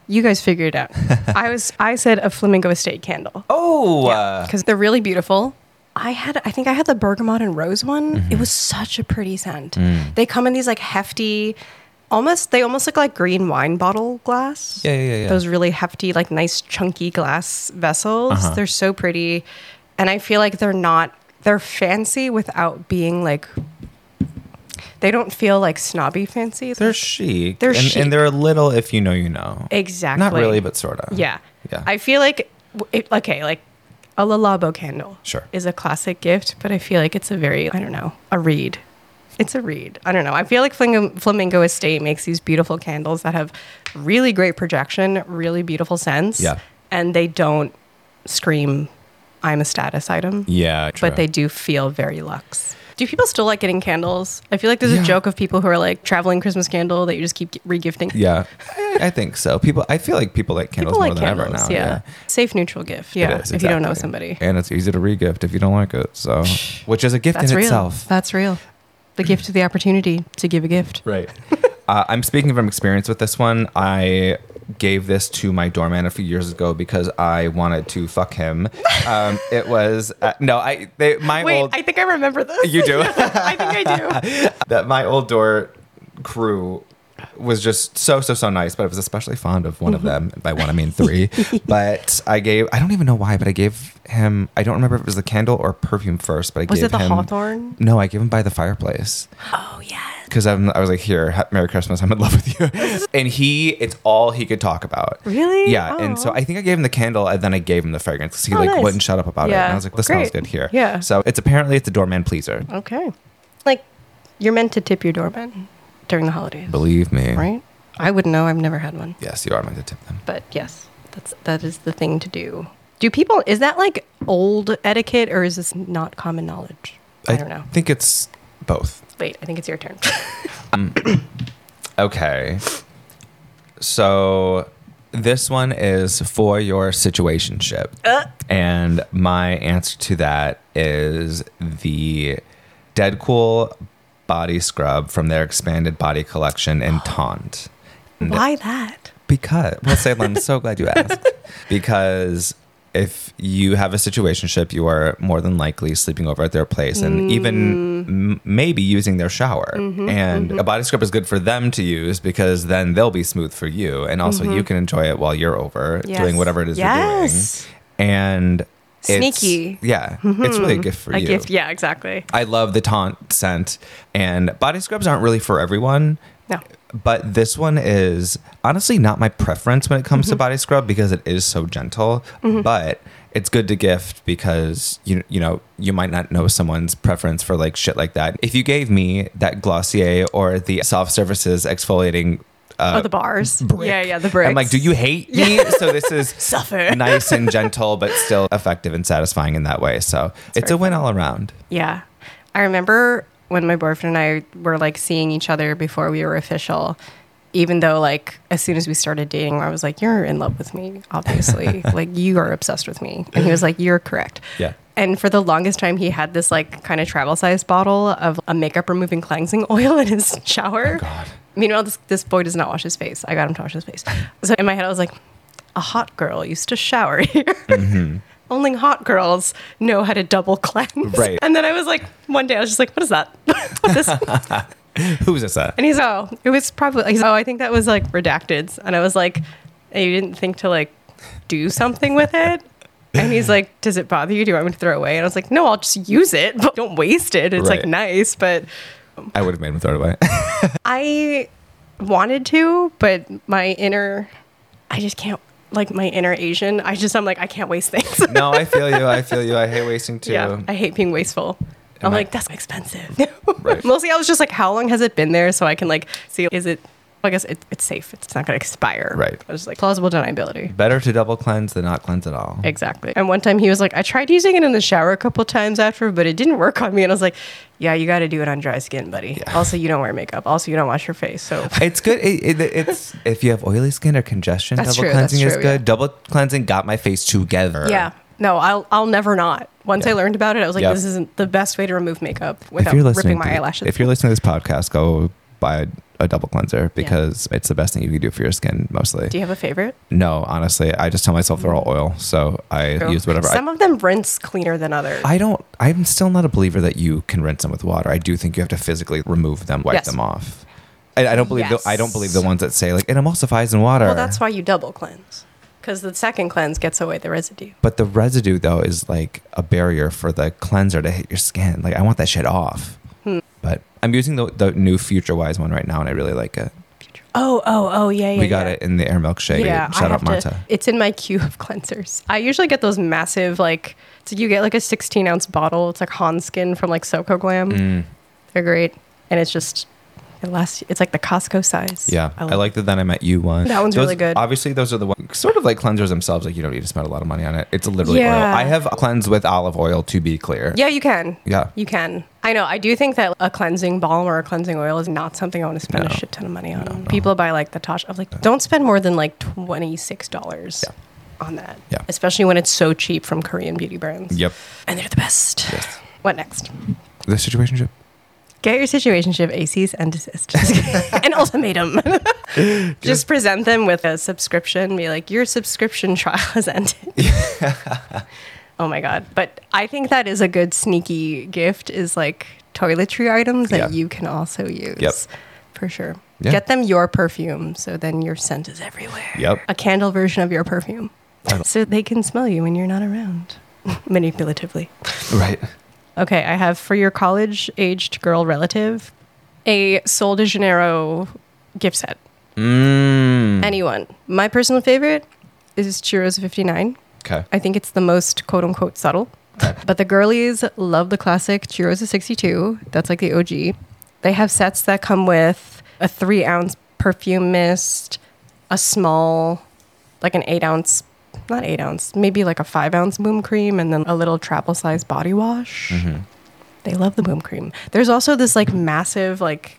You guys figured it out. I was I said a flamingo estate candle. Oh, uh, Because they're really beautiful. I had, I think I had the bergamot and rose one. Mm-hmm. It was such a pretty scent. Mm. They come in these like hefty, almost, they almost look like green wine bottle glass. Yeah, yeah, yeah, yeah. Those really hefty, like nice chunky glass vessels. Uh-huh. They're so pretty. And I feel like they're not, they're fancy without being like, they don't feel like snobby fancy. they're chic. They're and, chic. and they're a little, if you know, you know. Exactly. Not really, but sort of. Yeah. Yeah. I feel like, it, okay, like a Le Labo candle Sure. is a classic gift, but I feel like it's a very, I don't know, a read. It's a read. I don't know. I feel like Flamingo, Flamingo Estate makes these beautiful candles that have really great projection, really beautiful scents. Yeah. And they don't scream, I'm a status item. Yeah, true. But they do feel very luxe. Do people still like getting candles? I feel like there's Yeah. a joke of people who are like traveling Christmas candle that you just keep regifting. Yeah, I, I think so. People, I feel like people like candles People more like than candles, ever now. yeah. Safe, neutral gift. Yeah, It is, if you don't know exactly. somebody. And it's easy to regift if you don't like it. So, which is a gift That's in real. itself. That's real. The gift of the opportunity to give a gift. Right. uh, I'm speaking from experience with this one. I gave this to my doorman a few years ago because I wanted to fuck him. Um, it was uh, no, I they, my Wait, old. I think I remember this. You do? I think I do. That my old door crew was just so so so nice, but I was especially fond of one of them. By one I mean three. But I gave I don't even know why, but I gave him I don't remember if it was the candle or perfume first, but I Was gave it the him Hawthorne? No, I gave him by the fireplace. Oh yes. Because I'm I was like, here, ha- Merry Christmas, I'm in love with you. And he it's all he could talk about. Really? Yeah. And so Aw. I think I gave him the candle and then I gave him the fragrance because he Oh, like nice. wouldn't shut up about it. Yeah. And I was like, this smells Great. good here. Yeah. So it's apparently it's a doorman pleaser. Okay. Like, you're meant to tip your doorman during the holidays, Believe me. right? I wouldn't know. I've never had one. Yes, you are meant to tip them. But yes, that's that is the thing to do. Do people? Is that like old etiquette or is this not common knowledge? I, don't know. think it's both. Wait, I think it's your turn. Okay. So this one is for your situationship. Uh. And my answer to that is the Dead Cool body scrub from their expanded body collection in Taunt. And Why that? Because, well, Salem, I'm so glad you asked. Because if you have a situationship, you are more than likely sleeping over at their place and even m- maybe using their shower. And a body scrub is good for them to use because then they'll be smooth for you. And also you can enjoy it while you're over Yes. doing whatever it is Yes. you're doing. And it's- Sneaky. Yeah. It's really a gift for A you. gift. Yeah, exactly. I love the Taunt scent. And body scrubs aren't really for everyone. No. But this one is honestly not my preference when it comes to body scrub because it is so gentle. But it's good to gift because you you know you might not know someone's preference for like shit like that. If you gave me that Glossier or the Soft Services exfoliating. Uh, Oh, the bars. brick, Yeah, yeah, the bricks. I'm like, do you hate me? So this is Suffer. nice and gentle, but still effective and satisfying in that way. So it's a win all around. Yeah. I remember when my boyfriend and I were like seeing each other before we were official, even though like as soon as we started dating, I was like, you're in love with me, obviously. Like you are obsessed with me. And he was like, you're correct. Yeah. And for the longest time, he had this like kind of travel sized bottle of a makeup removing cleansing oil in his shower. Oh, God. Meanwhile, this, this boy does not wash his face. I got him to wash his face. So in my head, I was like, a hot girl used to shower here. Mm-hmm. Only hot girls know how to double cleanse. Right. And then I was like, one day I was just like, what is that? What's this? Who was this at? And he's, oh, it was probably, he's, oh, I think that was like redacted. And I was like, and you didn't think to like do something with it? And he's like, does it bother you? Do you want me to throw it away? And I was like, no, I'll just use it, but don't waste it. It's Right. like nice, but I would have made him throw it away. I wanted to, but my inner, I just can't, like my inner Asian, I just, I'm like, I can't waste things. No, I feel you. I feel you. I hate wasting too. Yeah, I hate being wasteful. Am I'm I- like, that's expensive. Right. Mostly I was just like, how long has it been there? So I can like see, is it, well, I guess it, it's safe. It's not going to expire. Right. I was like, plausible deniability. Better to double cleanse than not cleanse at all. Exactly. And one time he was like, I tried using it in the shower a couple times after, but it didn't work on me. And I was like, yeah, you got to do it on dry skin, buddy. Yeah. Also, you don't wear makeup. Also, you don't wash your face. So It's good. It, it, it's if you have oily skin or congestion, That's double true, that's cleansing is true, good. yeah. Double cleansing got my face together. yeah, no, I'll, I'll never not. Once Yeah. I learned about it, I was like, Yep. this isn't the best way to remove makeup If without you're ripping listening, my to, eyelashes. if you're listening to this podcast, go buy a double cleanser because it's the best thing you can do for your skin mostly. Do you have a favorite? No, honestly, I just tell myself they're all oil, so I True. use whatever. Some I, of them rinse cleaner than others. I don't. I'm still not a believer that you can rinse them with water. I do think you have to physically remove them, wipe Yes. them off. I, I don't believe. Yes. The, I don't believe the ones that say like it emulsifies in water. Well, that's why you double cleanse. Because the second cleanse gets away the residue. But the residue though is like a barrier for the cleanser to hit your skin. Like I want that shit off. Hmm. But I'm using the the new Future Wise one right now, and I really like it. Oh, oh, oh, yeah, yeah. we got yeah. it in the air milkshake. Yeah, Shout I out have Marta. to. It's in my queue of cleansers. I usually get those massive, like, so you get like a sixteen ounce bottle. It's like Hanskin from like Soko Glam. Mm. They're great, and it's just it lasts. It's like the Costco size. Yeah, I, like the Then I Met You one. That one's Those- really good. Obviously, those are the ones, sort of like cleansers themselves. Like you don't need to spend a lot of money on it. It's literally Yeah. oil. I have cleansed with olive oil to be clear. Yeah, you can. Yeah. You can. I know. I do think that a cleansing balm or a cleansing oil is not something I want to spend No. a shit ton of money on. People buy like the Tosh. I'm like, don't spend more than like twenty-six dollars Yeah. on that. Yeah. Especially when it's so cheap from Korean beauty brands. Yep. And they're the best. Yes. What next? The situationship. Get your situationship A Cs and desist. Just kidding. An ultimatum. Just present them with a subscription. Be like, your subscription trial has ended. Oh my God. But I think that is a good sneaky gift is like toiletry items that Yeah. you can also use. Yep. For sure. Yeah. Get them your perfume so then your scent is everywhere. Yep. A candle version of your perfume. So they can smell you when you're not around. Manipulatively. Right. Okay, I have for your college-aged girl relative a Sol de Janeiro gift set. Mm. Anyone. My personal favorite is Churros fifty-nine. Okay. I think it's the most quote-unquote subtle. But the girlies love the classic Churros sixty-two. That's like the O G. They have sets that come with a three-ounce perfume mist, a small, like an eight-ounce, not eight-ounce, maybe like a five-ounce boom cream, and then a little travel-sized body wash. Mm-hmm. They love the boom cream. There's also this like massive, like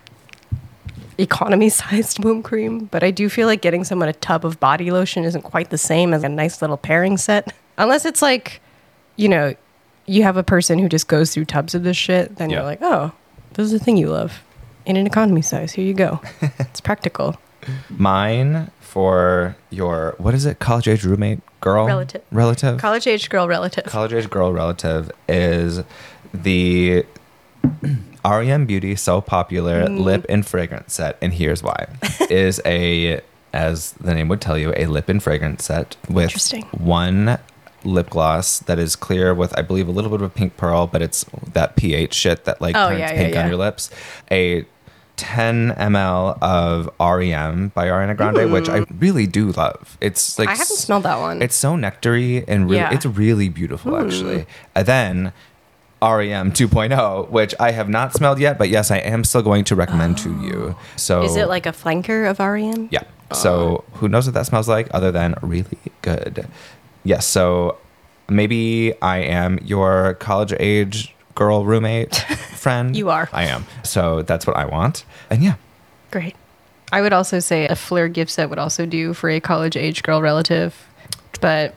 economy-sized boom cream, but I do feel like getting someone a tub of body lotion isn't quite the same as a nice little pairing set. Unless it's like, you know, you have a person who just goes through tubs of this shit, then Yeah. you're like, oh, this is the thing you love. In an economy size, here you go. It's practical. Mine for your, what is it? College age roommate girl? Relative. Relative? College-age girl relative. College age girl relative is the R E M Beauty So Popular Mm. Lip and Fragrance Set. And here's why. Is a, as the name would tell you, a lip and fragrance set with Interesting. one lip gloss that is clear with, I believe, a little bit of a pink pearl, but it's that pH shit that like Oh, turns yeah, yeah, pink yeah. on your lips. A ten milliliters of R E M by Ariana Grande, which I really do love. It's like I haven't smelled that one. It's so nectary and really, Yeah. it's really beautiful actually. And then R E M two point oh, which I have not smelled yet, but yes, I am still going to recommend to you. So Is it like a flanker of R E M? yeah. So who knows what that smells like other than really good. Yes. So maybe I am your college age girl roommate friend. You are. I am. So that's what I want. And yeah. Great. I would also say a Fleur gift set would also do for a college-age girl relative. But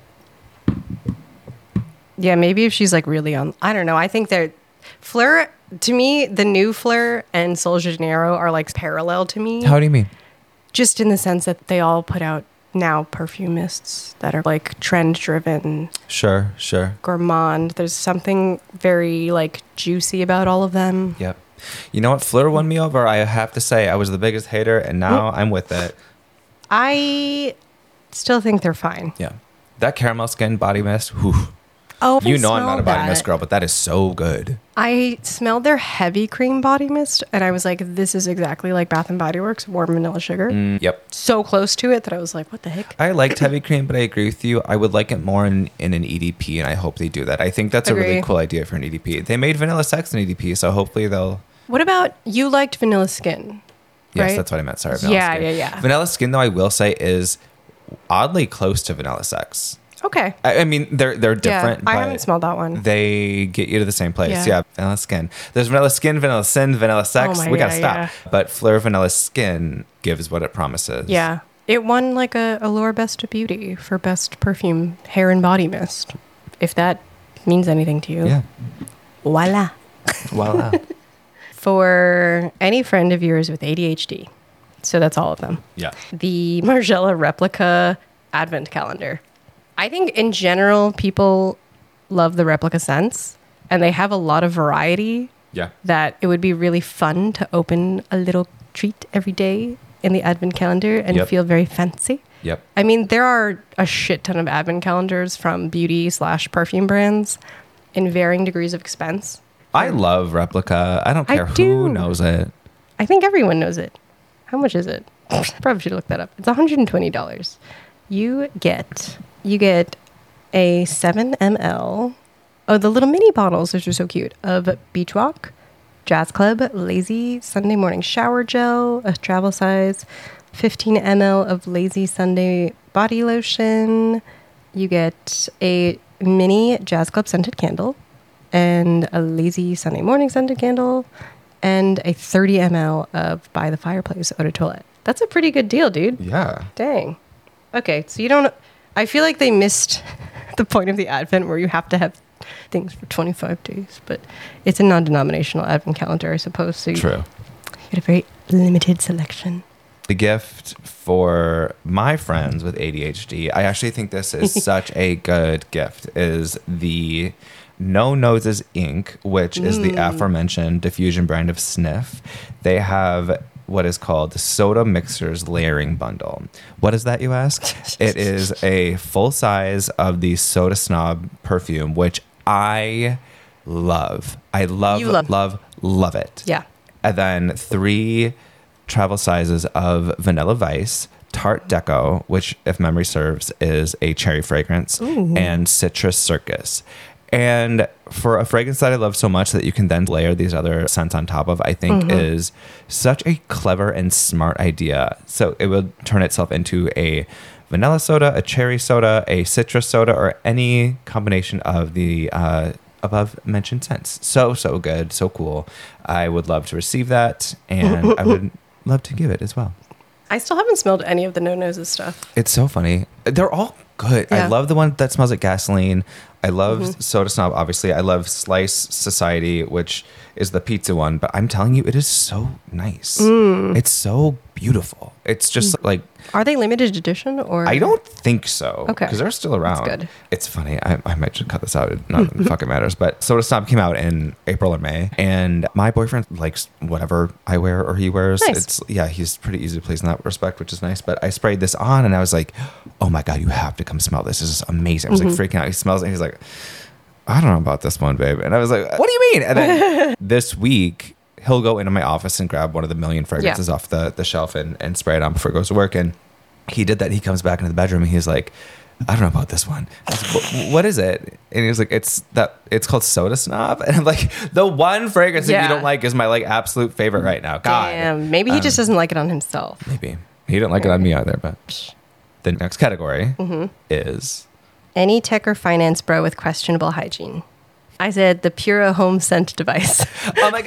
yeah, maybe if she's like really on, I don't know. I think they're Fleur, to me, the new Fleur and Sol de Janeiro are like parallel to me. How do you mean? Just in the sense that they all put out now perfume mists that are like trend driven, Sure, sure. gourmand. There's something very like juicy about all of them. Yep. You know what? Fleur won me over. I have to say, I was the biggest hater, and now I'm with it. I still think they're fine. Yeah. That caramel skin body mist, whew. Oh, You I know I'm not a smelled body that. mist girl, but that is so good. I smelled their heavy cream body mist, and I was like, "This is exactly like Bath and Body Works warm vanilla sugar." Mm, yep. So close to it that I was like, "What the heck?" I liked heavy cream, but I agree with you. I would like it more in, in an E D P, and I hope they do that. I think that's a really Agree. cool idea for an E D P. They made Vanilla Sex an E D P, so hopefully they'll... What about you? Liked Vanilla Skin? Yes, right? that's what I meant. Sorry, Vanilla Yeah, Skin. yeah, yeah. Vanilla Skin, though, I will say, is oddly close to Vanilla Sex. Okay. I, I mean, they're they're different, Yeah, I but haven't smelled that one. they get you to the same place. Yeah. Yeah, Vanilla Skin. There's Vanilla Skin, Vanilla Sin, Vanilla Sex. Oh my- we gotta yeah, stop. But Fleur Vanilla Skin gives what it promises. Yeah, it won like a Allure Best of Beauty for best perfume hair and body mist. If that means anything to you. Yeah. Voila. Voila. For any friend of yours with A D H D, so that's all of them. Yeah. The Margiela replica advent calendar. I think in general, people love the replica scents, and they have a lot of variety. Yeah. That it would be really fun to open a little treat every day in the advent calendar and Yep. feel very fancy. Yep. I mean, there are a shit ton of advent calendars from beauty slash perfume brands in varying degrees of expense. I love replica. I don't I care do. who knows it. I think everyone knows it. How much is it? Probably should look that up. It's one hundred twenty dollars. You get you get a seven milliliter. Oh, the little mini bottles, which are so cute, of Beach Walk, Jazz Club, Lazy Sunday Morning Shower Gel, a travel size, fifteen milliliters of Lazy Sunday Body Lotion. You get a mini Jazz Club scented candle and a Lazy Sunday Morning scented candle and a thirty milliliters of By the Fireplace Eau de Toilette. That's a pretty good deal, dude. Yeah. Dang. Okay, so you don't... I feel like they missed the point of the Advent where you have to have things for twenty-five days, but it's a non-denominational Advent calendar, I suppose. So you True. get a very limited selection. The gift for my friends with A D H D, I actually think this is such a good gift, is the No Noses Incorporated, which is the aforementioned diffusion brand of Sniff. They have what is called the Soda Mixers Layering Bundle. What is that, you ask? It is a full size of the Soda Snob perfume, which I love. I love, You love- love, love it. Yeah. And then three travel sizes of Vanilla Vice, Tarte Deco, which, if memory serves, is a cherry fragrance, and Citrus Circus. And for a fragrance that I love so much that you can then layer these other scents on top of, I think is such a clever and smart idea. So it would turn itself into a vanilla soda, a cherry soda, a citrus soda, or any combination of the uh, above mentioned scents. So, so good. So cool. I would love to receive that, and I would love to give it as well. I still haven't smelled any of the No Noses stuff. It's so funny. They're all good. I Yeah. love the one that smells like gasoline. I love Soda Snob, obviously. I love Slice Society, which is the pizza one. But I'm telling you, it is so nice. It's so beautiful. It's just like... Are they limited edition or? I don't think so. Okay. Because they're still around. good. It's funny. I, I might just cut this out. It not fucking matters. But Soda Snob came out in April or May. And my boyfriend likes whatever I wear or he wears. Nice. It's yeah, he's pretty easy to please in that respect, which is nice. But I sprayed this on and I was like, oh my God, you have to come smell this. This is amazing. I was like freaking out. He smells it. And he's like, I don't know about this one, babe. And I was like, what do you mean? And then this week, he'll go into my office and grab one of the million fragrances Yeah. off the, the shelf and, and spray it on before he goes to work. And he did that. He comes back into the bedroom and he's like, I don't know about this one. I was like, "What- what is it? And he was like, it's that it's called Soda Snob. And I'm like, the one fragrance that Yeah. you don't like is my like absolute favorite right now. God. Damn. Maybe he just doesn't like it on himself. Maybe. He didn't like it on me either, but the next category is Any tech or finance bro with questionable hygiene. I said the Pura home scent device. oh my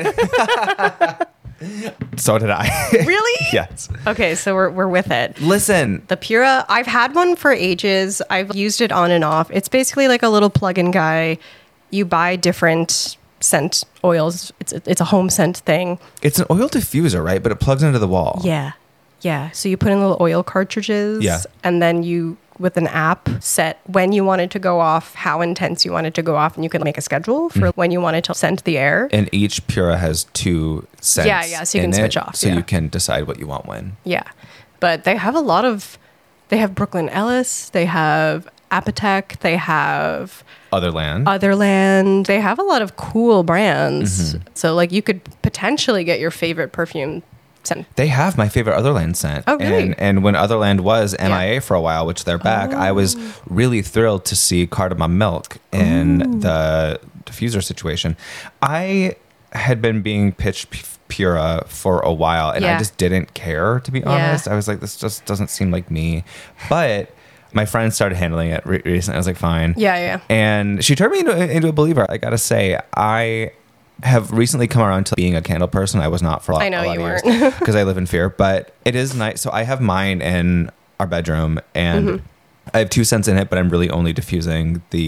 God. So did I. Really? Yes. Okay, so we're we're with it. Listen, The Pura, I've had one for ages. I've used it on and off. It's basically like a little plug-in guy. You buy different scent oils. It's a, it's a home scent thing. it's an oil diffuser, right? But it plugs into the wall. Yeah. Yeah. So you put in little oil cartridges. Yeah. And then you, with an app, set when you want it to go off, how intense you want it to go off, and you can make a schedule for when you want it to scent the air. And each Pura has two scents. Yeah, yeah, so you in can switch it, off, So yeah. you can decide what you want when. Yeah. But they have a lot of, they have Brooklyn Ellis, they have Apothec, they have Other land. Otherland. They have a lot of cool brands. Mm-hmm. So like you could potentially get your favorite perfume scent. They have my favorite Otherland scent. Oh, really? And, and when Otherland was M I A Yeah. for a while, which they're back, I was really thrilled to see Cardamom Milk in the diffuser situation. I had been being pitched P- Pura for a while, and I Yeah. just didn't care, to be Yeah. honest. I was like, this just doesn't seem like me. But my friend started handling it re- recently. I was like, fine. Yeah, yeah. And she turned me into, into a believer. I gotta say, I have recently come around to being a candle person. I was not for a lot, I know a lot you of years weren't. because I live in fear. But it is nice. So I have mine in our bedroom, and Mm-hmm. I have two scents in it, but I'm really only diffusing the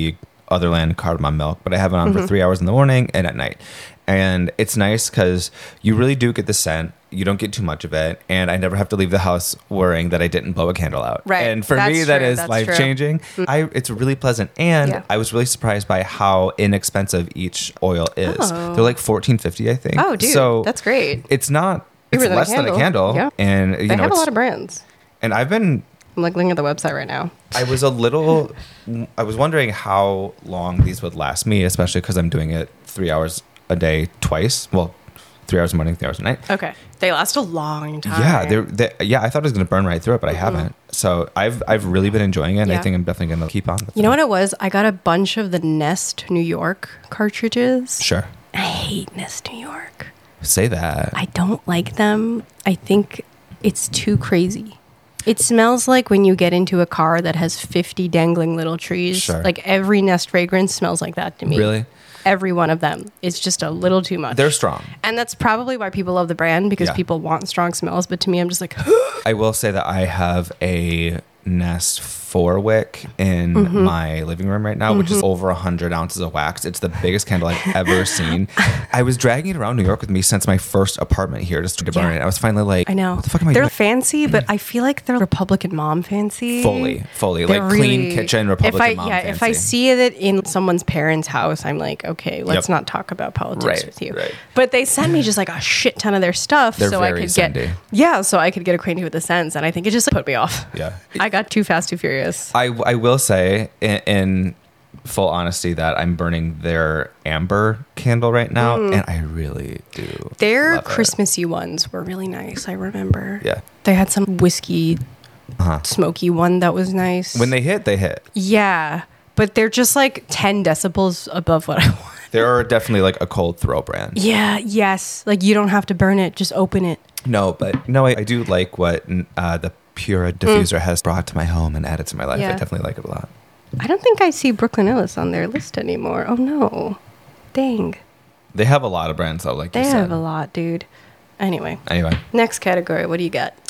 Otherland cardamom milk, but I have it on mm-hmm. for three hours in the morning and at night. And it's nice because you really do get the scent. You don't get too much of it. And I never have to leave the house worrying that I didn't blow a candle out. Right. And for That's me, that true. is That's life-changing. true. I, it's really pleasant. And Yeah. I was really surprised by how inexpensive each oil is. Oh. They're like fourteen fifty, I think. Oh, dude. So that's great. it's not, it's Cheaper than a less than a candle. candle. Yeah. And, you They know, have a it's, lot of brands. and I've been I'm like looking at the website right now. I was a little, I was wondering how long these would last me, especially because I'm doing it three hours a day twice. Well, three hours in the morning, three hours at night. Okay. They last a long time. Yeah, they're, they yeah. I thought I was going to burn right through it, but I haven't. So I've I've really been enjoying it, and Yeah. I think I'm definitely going to keep on with You it. know what it was? I got a bunch of the Nest New York cartridges. Sure. I hate Nest New York. Say that. I don't like them. I think it's too crazy. It smells like when you get into a car that has fifty dangling little trees. Sure. Like every Nest fragrance smells like that to me. Really? Every one of them. It's just a little too much. They're strong. And that's probably why people love the brand, because Yeah. people want strong smells. But to me, I'm just like, I will say that I have a Nest four wick in Mm-hmm. my living room right now, which is over one hundred ounces of wax. It's the biggest candle I've ever seen. I was dragging it around New York with me since my first apartment here just to burn Yeah. it. I was finally like, I know. what the fuck am I they're doing? fancy, but I feel like they're Republican mom fancy. Fully, fully. They're Like clean really- kitchen, Republican if I, mom Yeah, fancy. if I see it in someone's parents' house, I'm like, okay, let's Yep. not talk about politics Right, with you. right. But they send me just like a shit ton of their stuff, They're so I very could scenty. get yeah, so I could get acquainted with the scents, and I think it just like, put me off. Yeah. I got too fast, too furious. I, I will say in, in full honesty that I'm burning their amber candle right now, and I really do. Mm. Their love it. Christmassy ones were really nice. I remember. Yeah. They had some whiskey, Uh-huh. smoky one that was nice. When they hit, they hit. yeah, but they're just like ten decibels above what I want. They're definitely like a cold throw brand. Yeah, yes. Like you don't have to burn it, just open it. No, but no, I, I do like what uh, the Pura diffuser has brought to my home and added to my life. Mm. Yeah. I definitely like it a lot. I don't think I see Brooklyn Ellis on their list anymore. Oh no. Dang. They have a lot of brands though, like They you have said. a lot, dude. Anyway, Anyway, next category. What do you got?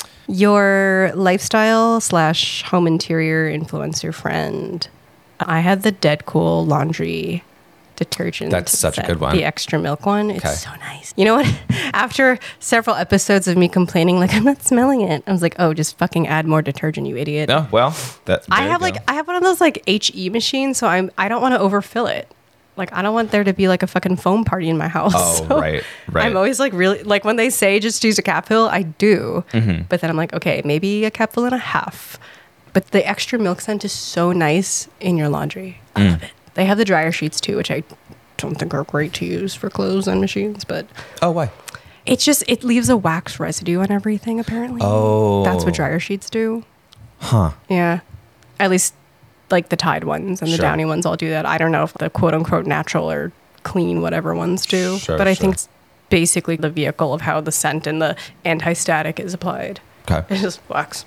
Your lifestyle slash home interior influencer friend. I had the Dead Cool laundry detergent. That's such a set, good one. The extra milk one. It's Okay. so nice. You know what? After several episodes of me complaining, like I'm not smelling it, I was like, oh, just fucking add more detergent, you idiot. no, well, that I there you have go. like I have one of those like H E machines, so I'm I don't want to overfill it. Like I don't want there to be like a fucking foam party in my house. Oh, So right, right. I'm always like really like when they say just use a capful, I do. Mm-hmm. But then I'm like, okay, maybe a capful and a half. But the extra milk scent is so nice in your laundry. I Mm. love it. They have the dryer sheets too, which I don't think are great to use for clothes and machines, but Oh, why? it just it leaves a wax residue on everything apparently. Oh. That's what dryer sheets do. Huh. Yeah. At least like the Tide ones and the Sure. Downy ones all do that. I don't know if the quote unquote natural or clean whatever ones do. Sure, but I sure. think it's basically the vehicle of how the scent and the anti-static is applied. Okay. It's just wax.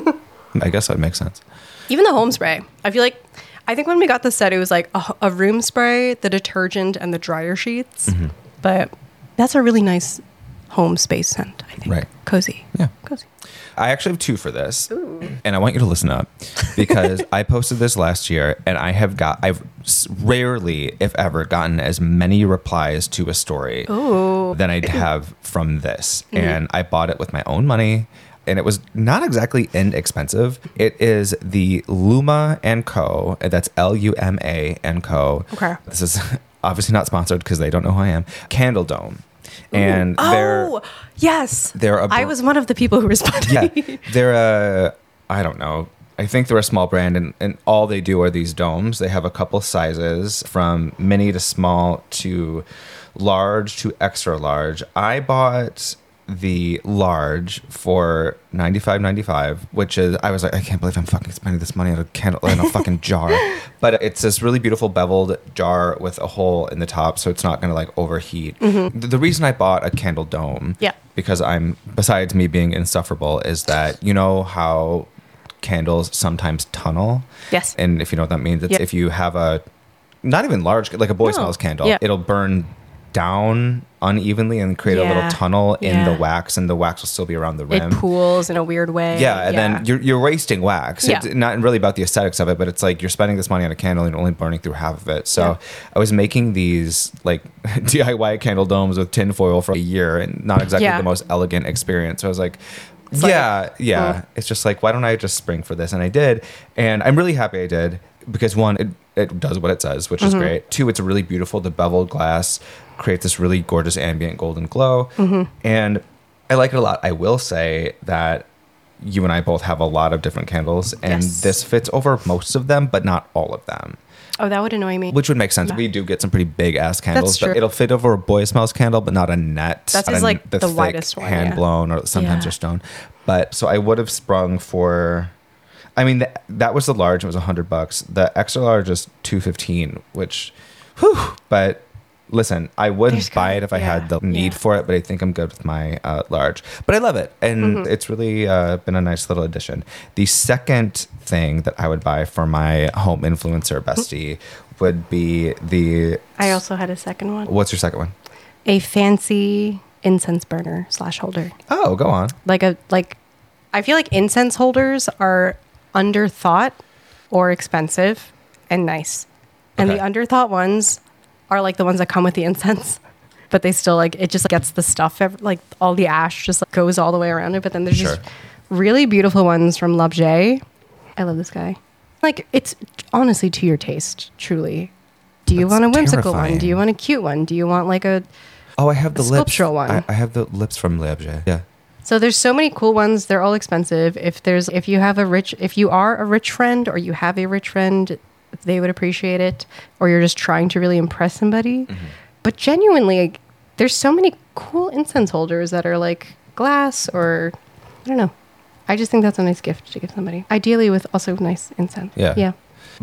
I guess that makes sense. Even the home spray. I feel like I think when we got the set it was like a, a room spray, the detergent and the dryer sheets. Mm-hmm. But that's a really nice home space scent, I think. Right. Cozy. Yeah. Cozy. I actually have two for this, and I want you to listen up because I posted this last year, and I have got I've s- rarely, if ever, gotten as many replies to a story Ooh. than I have from this, and I bought it with my own money. And it was not exactly inexpensive. It is the Luma and Co. That's L U M A and Co. Okay. This is obviously not sponsored because they don't know who I am. Candle Dome, and they're Oh, yes. they're a I br- was one of the people who responded. yeah, they're a, I don't know. I think they're a small brand, and, and all they do are these domes. They have a couple sizes from mini to small to large to extra large. I bought the large for ninety-five ninety-five, which is, I was like, I can't believe I'm fucking spending this money on a candle in a fucking jar. But it's this really beautiful beveled jar with a hole in the top, so it's not going to like overheat. The, the reason I bought a candle dome, Yeah. because I'm, besides me being insufferable, is that you know how candles sometimes tunnel? Yes. And if you know what that means, it's Yep. if you have a, not even large, like a Boy No. Smells candle, Yeah. it'll burn down unevenly and create a little Yeah. tunnel in the Yeah. wax, and the wax will still be around the It rim. pools in a weird way. Yeah, and then you're you're wasting wax. Yeah. It's not really about the aesthetics of it, but it's like you're spending this money on a candle and you're only burning through half of it. So Yeah. I was making these like D I Y candle domes with tin foil for a year, and not exactly Yeah. the most elegant experience. So I was like, It's like- yeah, yeah. Mm. It's just like, why don't I just spring for this? And I did, and I'm really happy I did because one, it, it does what it says, which is Mm-hmm. great. Two, it's a really beautiful. The beveled glass creates this really gorgeous ambient golden glow, Mm-hmm. and I like it a lot. I will say that you and I both have a lot of different candles, and Yes. this fits over most of them, but not all of them, Oh, that would annoy me. which would make sense. We do get some pretty big ass candles, true. but it'll fit over a Boy Smells candle, but not a net. That's not just, a- like, the thick, widest one, hand yeah. blown, or sometimes Yeah. they're stone. But so I would have sprung for. I mean, th- that was the large. It was a hundred bucks. The extra large is two fifteen, which, whew. But listen, I would There's buy gotta- it if I had yeah, the need yeah. for it, but I think I'm good with my uh, large. But I love it, and Mm-hmm. it's really uh, been a nice little addition. The second thing that I would buy for my home influencer bestie would be the. I also had a second one. What's your second one? A fancy incense burner slash holder. Oh, go on. Like a like I feel like incense holders are underthought or expensive and nice. And Okay. the underthought ones are like the ones that come with the incense. But they still like it just gets the stuff ev- like all the ash just like, goes all the way around it. But then there's Sure. just really beautiful ones from L'Objet. I love this guy. Like it's honestly to your taste, truly. Do you That's want a whimsical one? terrifying. Do you want a cute one? Do you want like a Oh, I have the A lips. sculptural one. I, I have the lips from L'Objet. Yeah. So there's so many cool ones. They're all expensive. If there's if you have a rich if you are a rich friend or you have a rich friend, they would appreciate it. Or you're just trying to really impress somebody. Mm-hmm. But genuinely, like, there's so many cool incense holders that are like glass or I don't know. I just think that's a nice gift to give somebody. Ideally with also nice incense. Yeah. Yeah.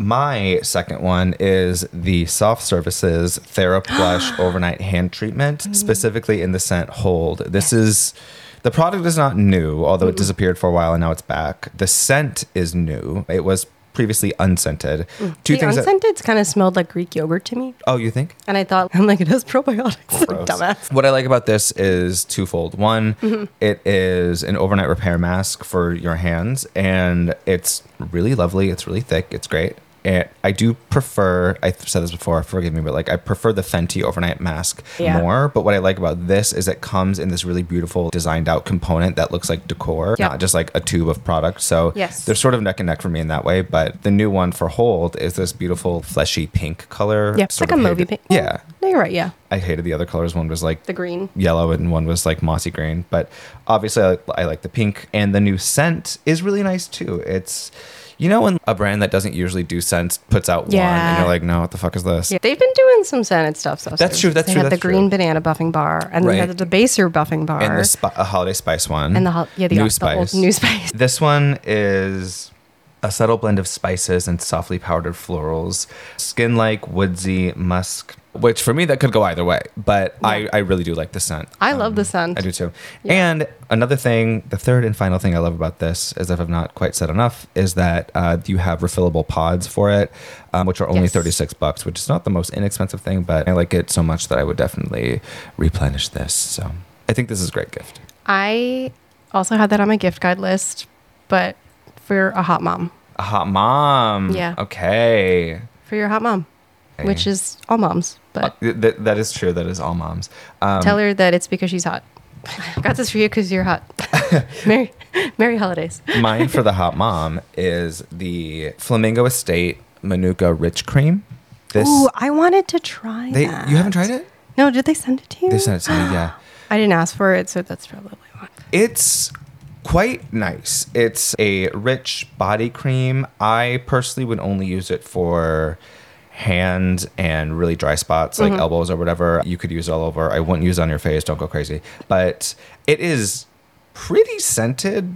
My second one is the Soft Services TheraPlush Overnight Hand Treatment, Mm. specifically in the scent Hold. This is the product is not new, although it disappeared for a while and now it's back. The scent is new. It was previously unscented. Two the things. that- unscented kind of smelled like Greek yogurt to me. oh, you think? And I thought, I'm like, it has probiotics. Gross. Dumbass. What I like about this is twofold. One, Mm-hmm. it is an overnight repair mask for your hands, and it's really lovely. It's really thick. It's great. And I do prefer, I've said this before, forgive me, but like I prefer the Fenty overnight mask Yeah. more. But what I like about this is it comes in this really beautiful designed out component that looks like decor, Yep. not just like a tube of product. So Yes. they're sort of neck and neck for me in that way. But the new one for Hold is this beautiful fleshy pink color. Yeah, it's Sort like a of movie hated- pink. Yeah. No, you're right. Yeah. I hated the other colors. One was like The green. yellow and one was like mossy green. But obviously, I like, I like the pink. And the new scent is really nice too. It's, you know, when a brand that doesn't usually do scents puts out one and Yeah. you're like, no, what the fuck is this? Yeah, they've been doing some scented stuff. So That's true, that's they true, had that's the green true. banana buffing bar, and Right. they had the baser buffing bar, And the spi- a holiday spice one. and the hol- yeah the, new the spice. old new spice. This one is a subtle blend of spices and softly powdered florals, skin like woodsy musk. Which for me that could go either way, but I, I really do like the scent. I love the scent. I do too. Yeah. And another thing, the third and final thing I love about this, as if I've not quite said enough, is that uh, you have refillable pods for it, um, which are only Yes. thirty-six bucks, which is not the most inexpensive thing, but I like it so much that I would definitely replenish this. So I think this is a great gift. I also had that on my gift guide list, but for a hot mom, A hot mom. Yeah. Okay. for your hot mom, which is all moms. But Uh, th- th- that is true. That is all moms. Um, tell her that it's because she's hot. I got this for you because you're hot. Merry, Merry holidays. Mine for the hot mom is the Flamingo Estate Manuka Rich Cream. This Ooh, I wanted to try they that. you haven't tried it? No, did they send it to you? They sent it to me. Yeah. I didn't ask for it, so that's probably why. It's quite nice. It's a rich body cream. I personally would only use it for hands and really dry spots like elbows or whatever. You could use it all over. I wouldn't use it on your face. Don't go crazy. But it is pretty scented,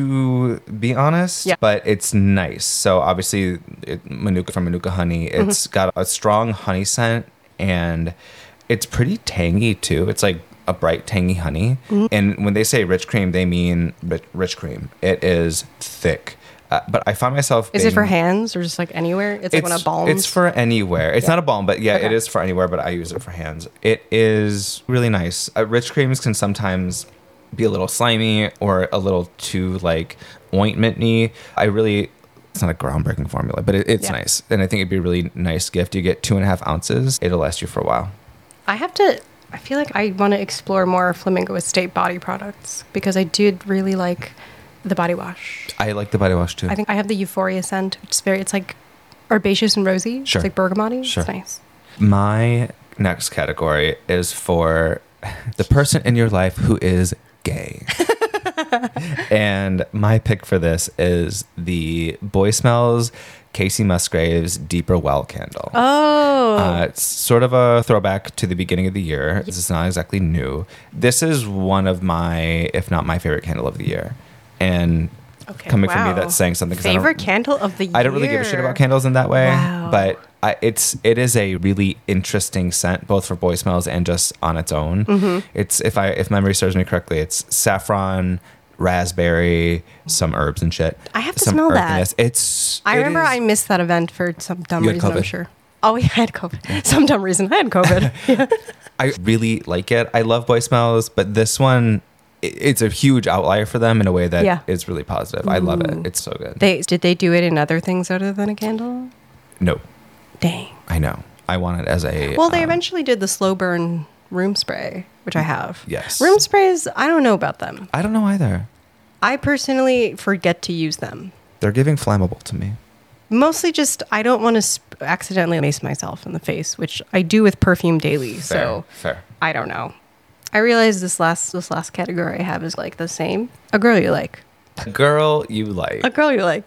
to be honest. Yeah. But it's nice. So obviously, it, Manuka from Manuka Honey. It's got a strong honey scent and it's pretty tangy too. It's like a bright tangy honey. And when they say rich cream, they mean rich, rich cream. It is thick. Uh, but I found myself. Is it for being- hands or just like anywhere? It's like one of balms. It's for anywhere. It's Yeah. not a balm, but yeah, Okay. it is for anywhere. But I use it for hands. It is really nice. Uh, rich creams can sometimes be a little slimy or a little too like ointment-y. I really. It's not a groundbreaking formula, but it, it's Yeah. nice, and I think it'd be a really nice gift. You get two and a half ounces. It'll last you for a while. I have to. I feel like I want to explore more Flamingo Estate body products because I did really like the body wash. I like the body wash too. I think I have the Euphoria scent, which is very. It's like herbaceous and rosy. Sure. It's like bergamot. Sure. It's nice. My next category is for the person in your life who is gay. And my pick for this is the Boy Smells Casey Musgraves Deeper Well candle. Oh. Uh, it's sort of a throwback to the beginning of the year. This is not exactly new. This is one of my, if not my favorite candle of the year. And Okay, coming from me, wow. that's saying something. 'cause I don't- Favorite candle of the year. I don't really give a shit about candles in that way, Wow. but I, it's it is a really interesting scent, both for Boy Smells and just on its own. Mm-hmm. It's if I if memory serves me correctly, it's saffron, raspberry, some herbs and shit. I have to some smell that. earthiness. It's. I it remember is- I missed that event for some dumb You had reason, I'm COVID. sure. Oh, yeah, I had COVID. Some dumb reason. I had COVID. Yeah. I really like it. I love Boy Smells, but this one, it, it's a huge outlier for them in a way that Yeah. is really positive. I love Ooh. it. It's so good. They did they do it in other things other than a candle? no, Dang. I know. I want it as a. Well, they um, eventually did the slow burn room spray, which I have. Yes. Room sprays, I don't know about them. I don't know either. I personally forget to use them. They're giving flammable to me. Mostly just I don't want to sp- accidentally mace myself in the face, which I do with perfume daily. Fair, So fair. I don't know. I realize this last this last category I have is like the same. A girl you like. Girl, you like. A girl you like.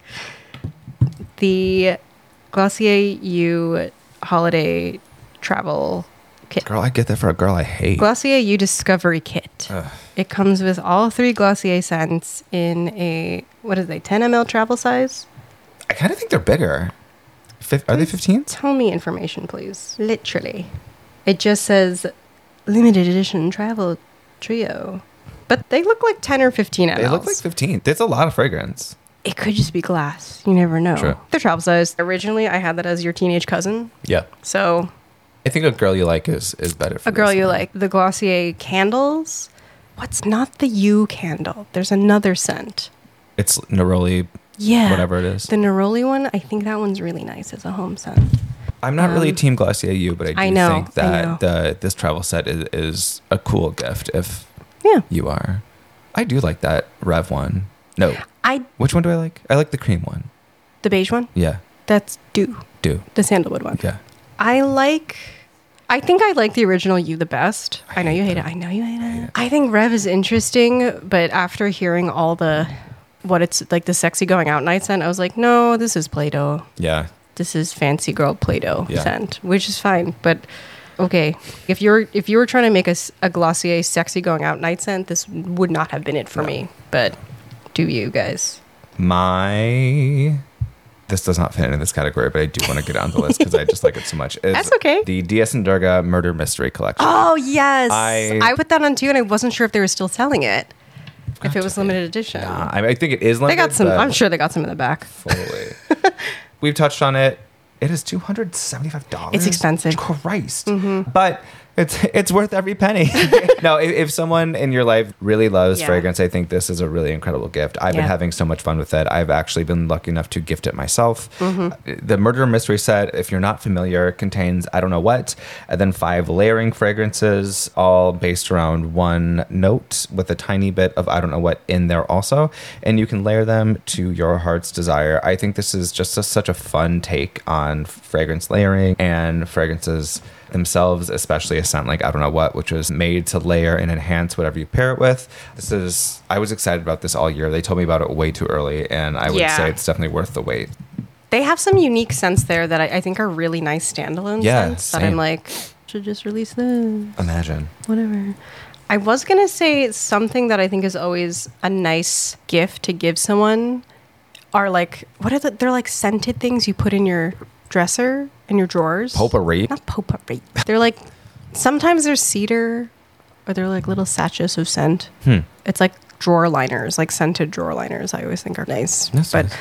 The Glossier U holiday travel kit. Girl, I get that for a girl I hate. Glossier U Discovery Kit. Ugh. It comes with all three Glossier scents in a, what is they, ten milliliter travel size? I kind of think they're bigger. Fif- are they fifteens? Tell me information, please. Literally. It just says limited edition travel trio. But they look like ten or fifteen milliliters. They look like fifteen. There's a lot of fragrance. It could just be glass. You never know. True. They're travel size. Originally, I had that as your teenage cousin. Yeah. So, I think a girl you like is, is better for a girl this you one. like. The Glossier candles. What's not the U candle? There's another scent. It's Neroli, Yeah. whatever it is. The Neroli one, I think that one's really nice as a home scent. I'm not really um, Team Glossier U, but I do I know, think I that know. the this travel set is, is a cool gift if Yeah. you are. I do like that Rev one. No. I Which one do I like? I like the cream one. the beige one. Yeah. That's do Do. the sandalwood one. Yeah. I like. I think I like the original you the best. I, I know you hate hate it. them. I know you hate hate it. it. I think Rev is interesting, but after hearing all the what it's like the sexy going out night scent, I was like, no, this is Play-Doh. Yeah. This is fancy girl Play-Doh Yeah. scent, which is fine. But okay, if you're if you were trying to make a, s- a Glossier sexy going out night scent, this would not have been it for No. me. But do you guys? My this does not fit into this category, but I do want to get on the list because I just like it so much. Is That's okay. The D S and Durga Murder Mystery Collection. Oh yes, I- I, put that on too, and I wasn't sure if they were still selling it. If Got it was to limited edition, Nah, I, mean, I think it is they limited. got some. but I'm sure they got some in the back. Fully. We've touched on it. It is two hundred seventy-five dollars. It's expensive. Christ. Mm-hmm. But it's it's worth every penny. No, if, if someone in your life really loves Yeah. fragrance, I think this is a really incredible gift. I've been Yeah. having so much fun with it. I've actually been lucky enough to gift it myself. Mm-hmm. The Murder Mystery set, if you're not familiar, contains I don't know what, and then five layering fragrances, all based around one note with a tiny bit of I don't know what in there also. And you can layer them to your heart's desire. I think this is just a, such a fun take on fragrance layering and fragrances themselves, especially a scent like I don't know what, which was made to layer and enhance whatever you pair it with. This is, I was excited about this all year. They told me about it way too early, and I would Yeah. say it's definitely worth the wait. They have some unique scents there that I, I think are really nice standalone Yeah, scents. That same. I'm like, should just release this. Imagine. Whatever. I was gonna say something that I think is always a nice gift to give someone are like what are the, they're like scented things you put in your dresser in your drawers. Potpourri. Not potpourri. They're like sometimes they're cedar or they're like little sachets of scent. Hmm. It's like drawer liners, like scented drawer liners. I always think are nice. That's but nice.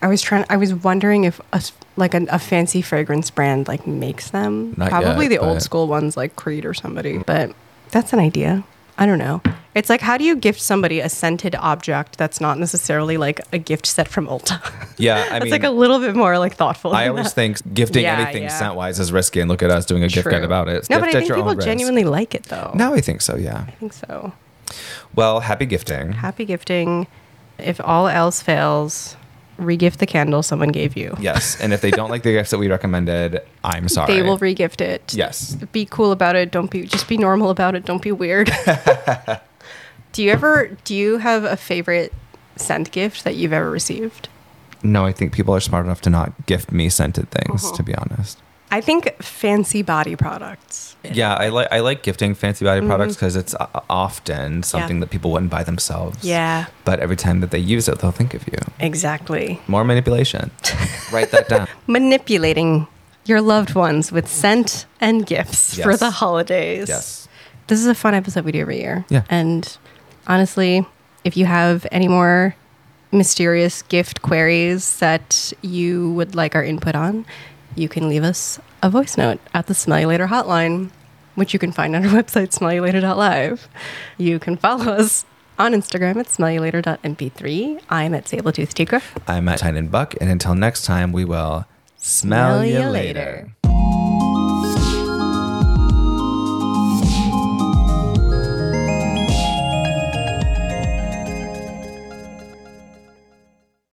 I was trying. I was wondering if a, s- like a, a fancy fragrance brand like makes them. Not Probably yet, the old but- school ones like Creed or somebody. But that's an idea. I don't know. It's like, how do you gift somebody a scented object that's not necessarily like a gift set from Ulta? Yeah, I It's mean, like a little bit more like thoughtful. I than always that. think gifting Yeah, anything yeah. scent wise is risky, and look at us doing a gift True. guide about it. No, but I Gift at think your own people risk. genuinely like it though. No, I think so. Yeah. I think so. Well, happy gifting. Happy gifting. If all else fails, regift the candle someone gave you. Yes, and if they don't like the gifts that we recommended, I'm sorry. They will regift it. Yes. Be cool about it. Don't be just be normal about it. Don't be weird. Do you ever do you have a favorite scent gift that you've ever received? No, I think people are smart enough to not gift me scented things. Uh-huh. To be honest. I think fancy body products. Yeah, I like I like gifting fancy body products because it's uh, often something that people wouldn't buy themselves. Yeah, But every time that they use it, they'll think of you. exactly. More manipulation. Write that down. Manipulating your loved ones with scent and gifts for Yes. the holidays. Yes. This is a fun episode we do every year. Yeah. And honestly, if you have any more mysterious gift queries that you would like our input on, you can leave us a voice note at the Smell You Later hotline, which you can find on our website, smell you later dot live. You can follow us on Instagram at smell you later dot m p three. I'm at Sabletooth Tigra. I'm at Tynan Buck, and until next time, we will smell, Smell you you later. later.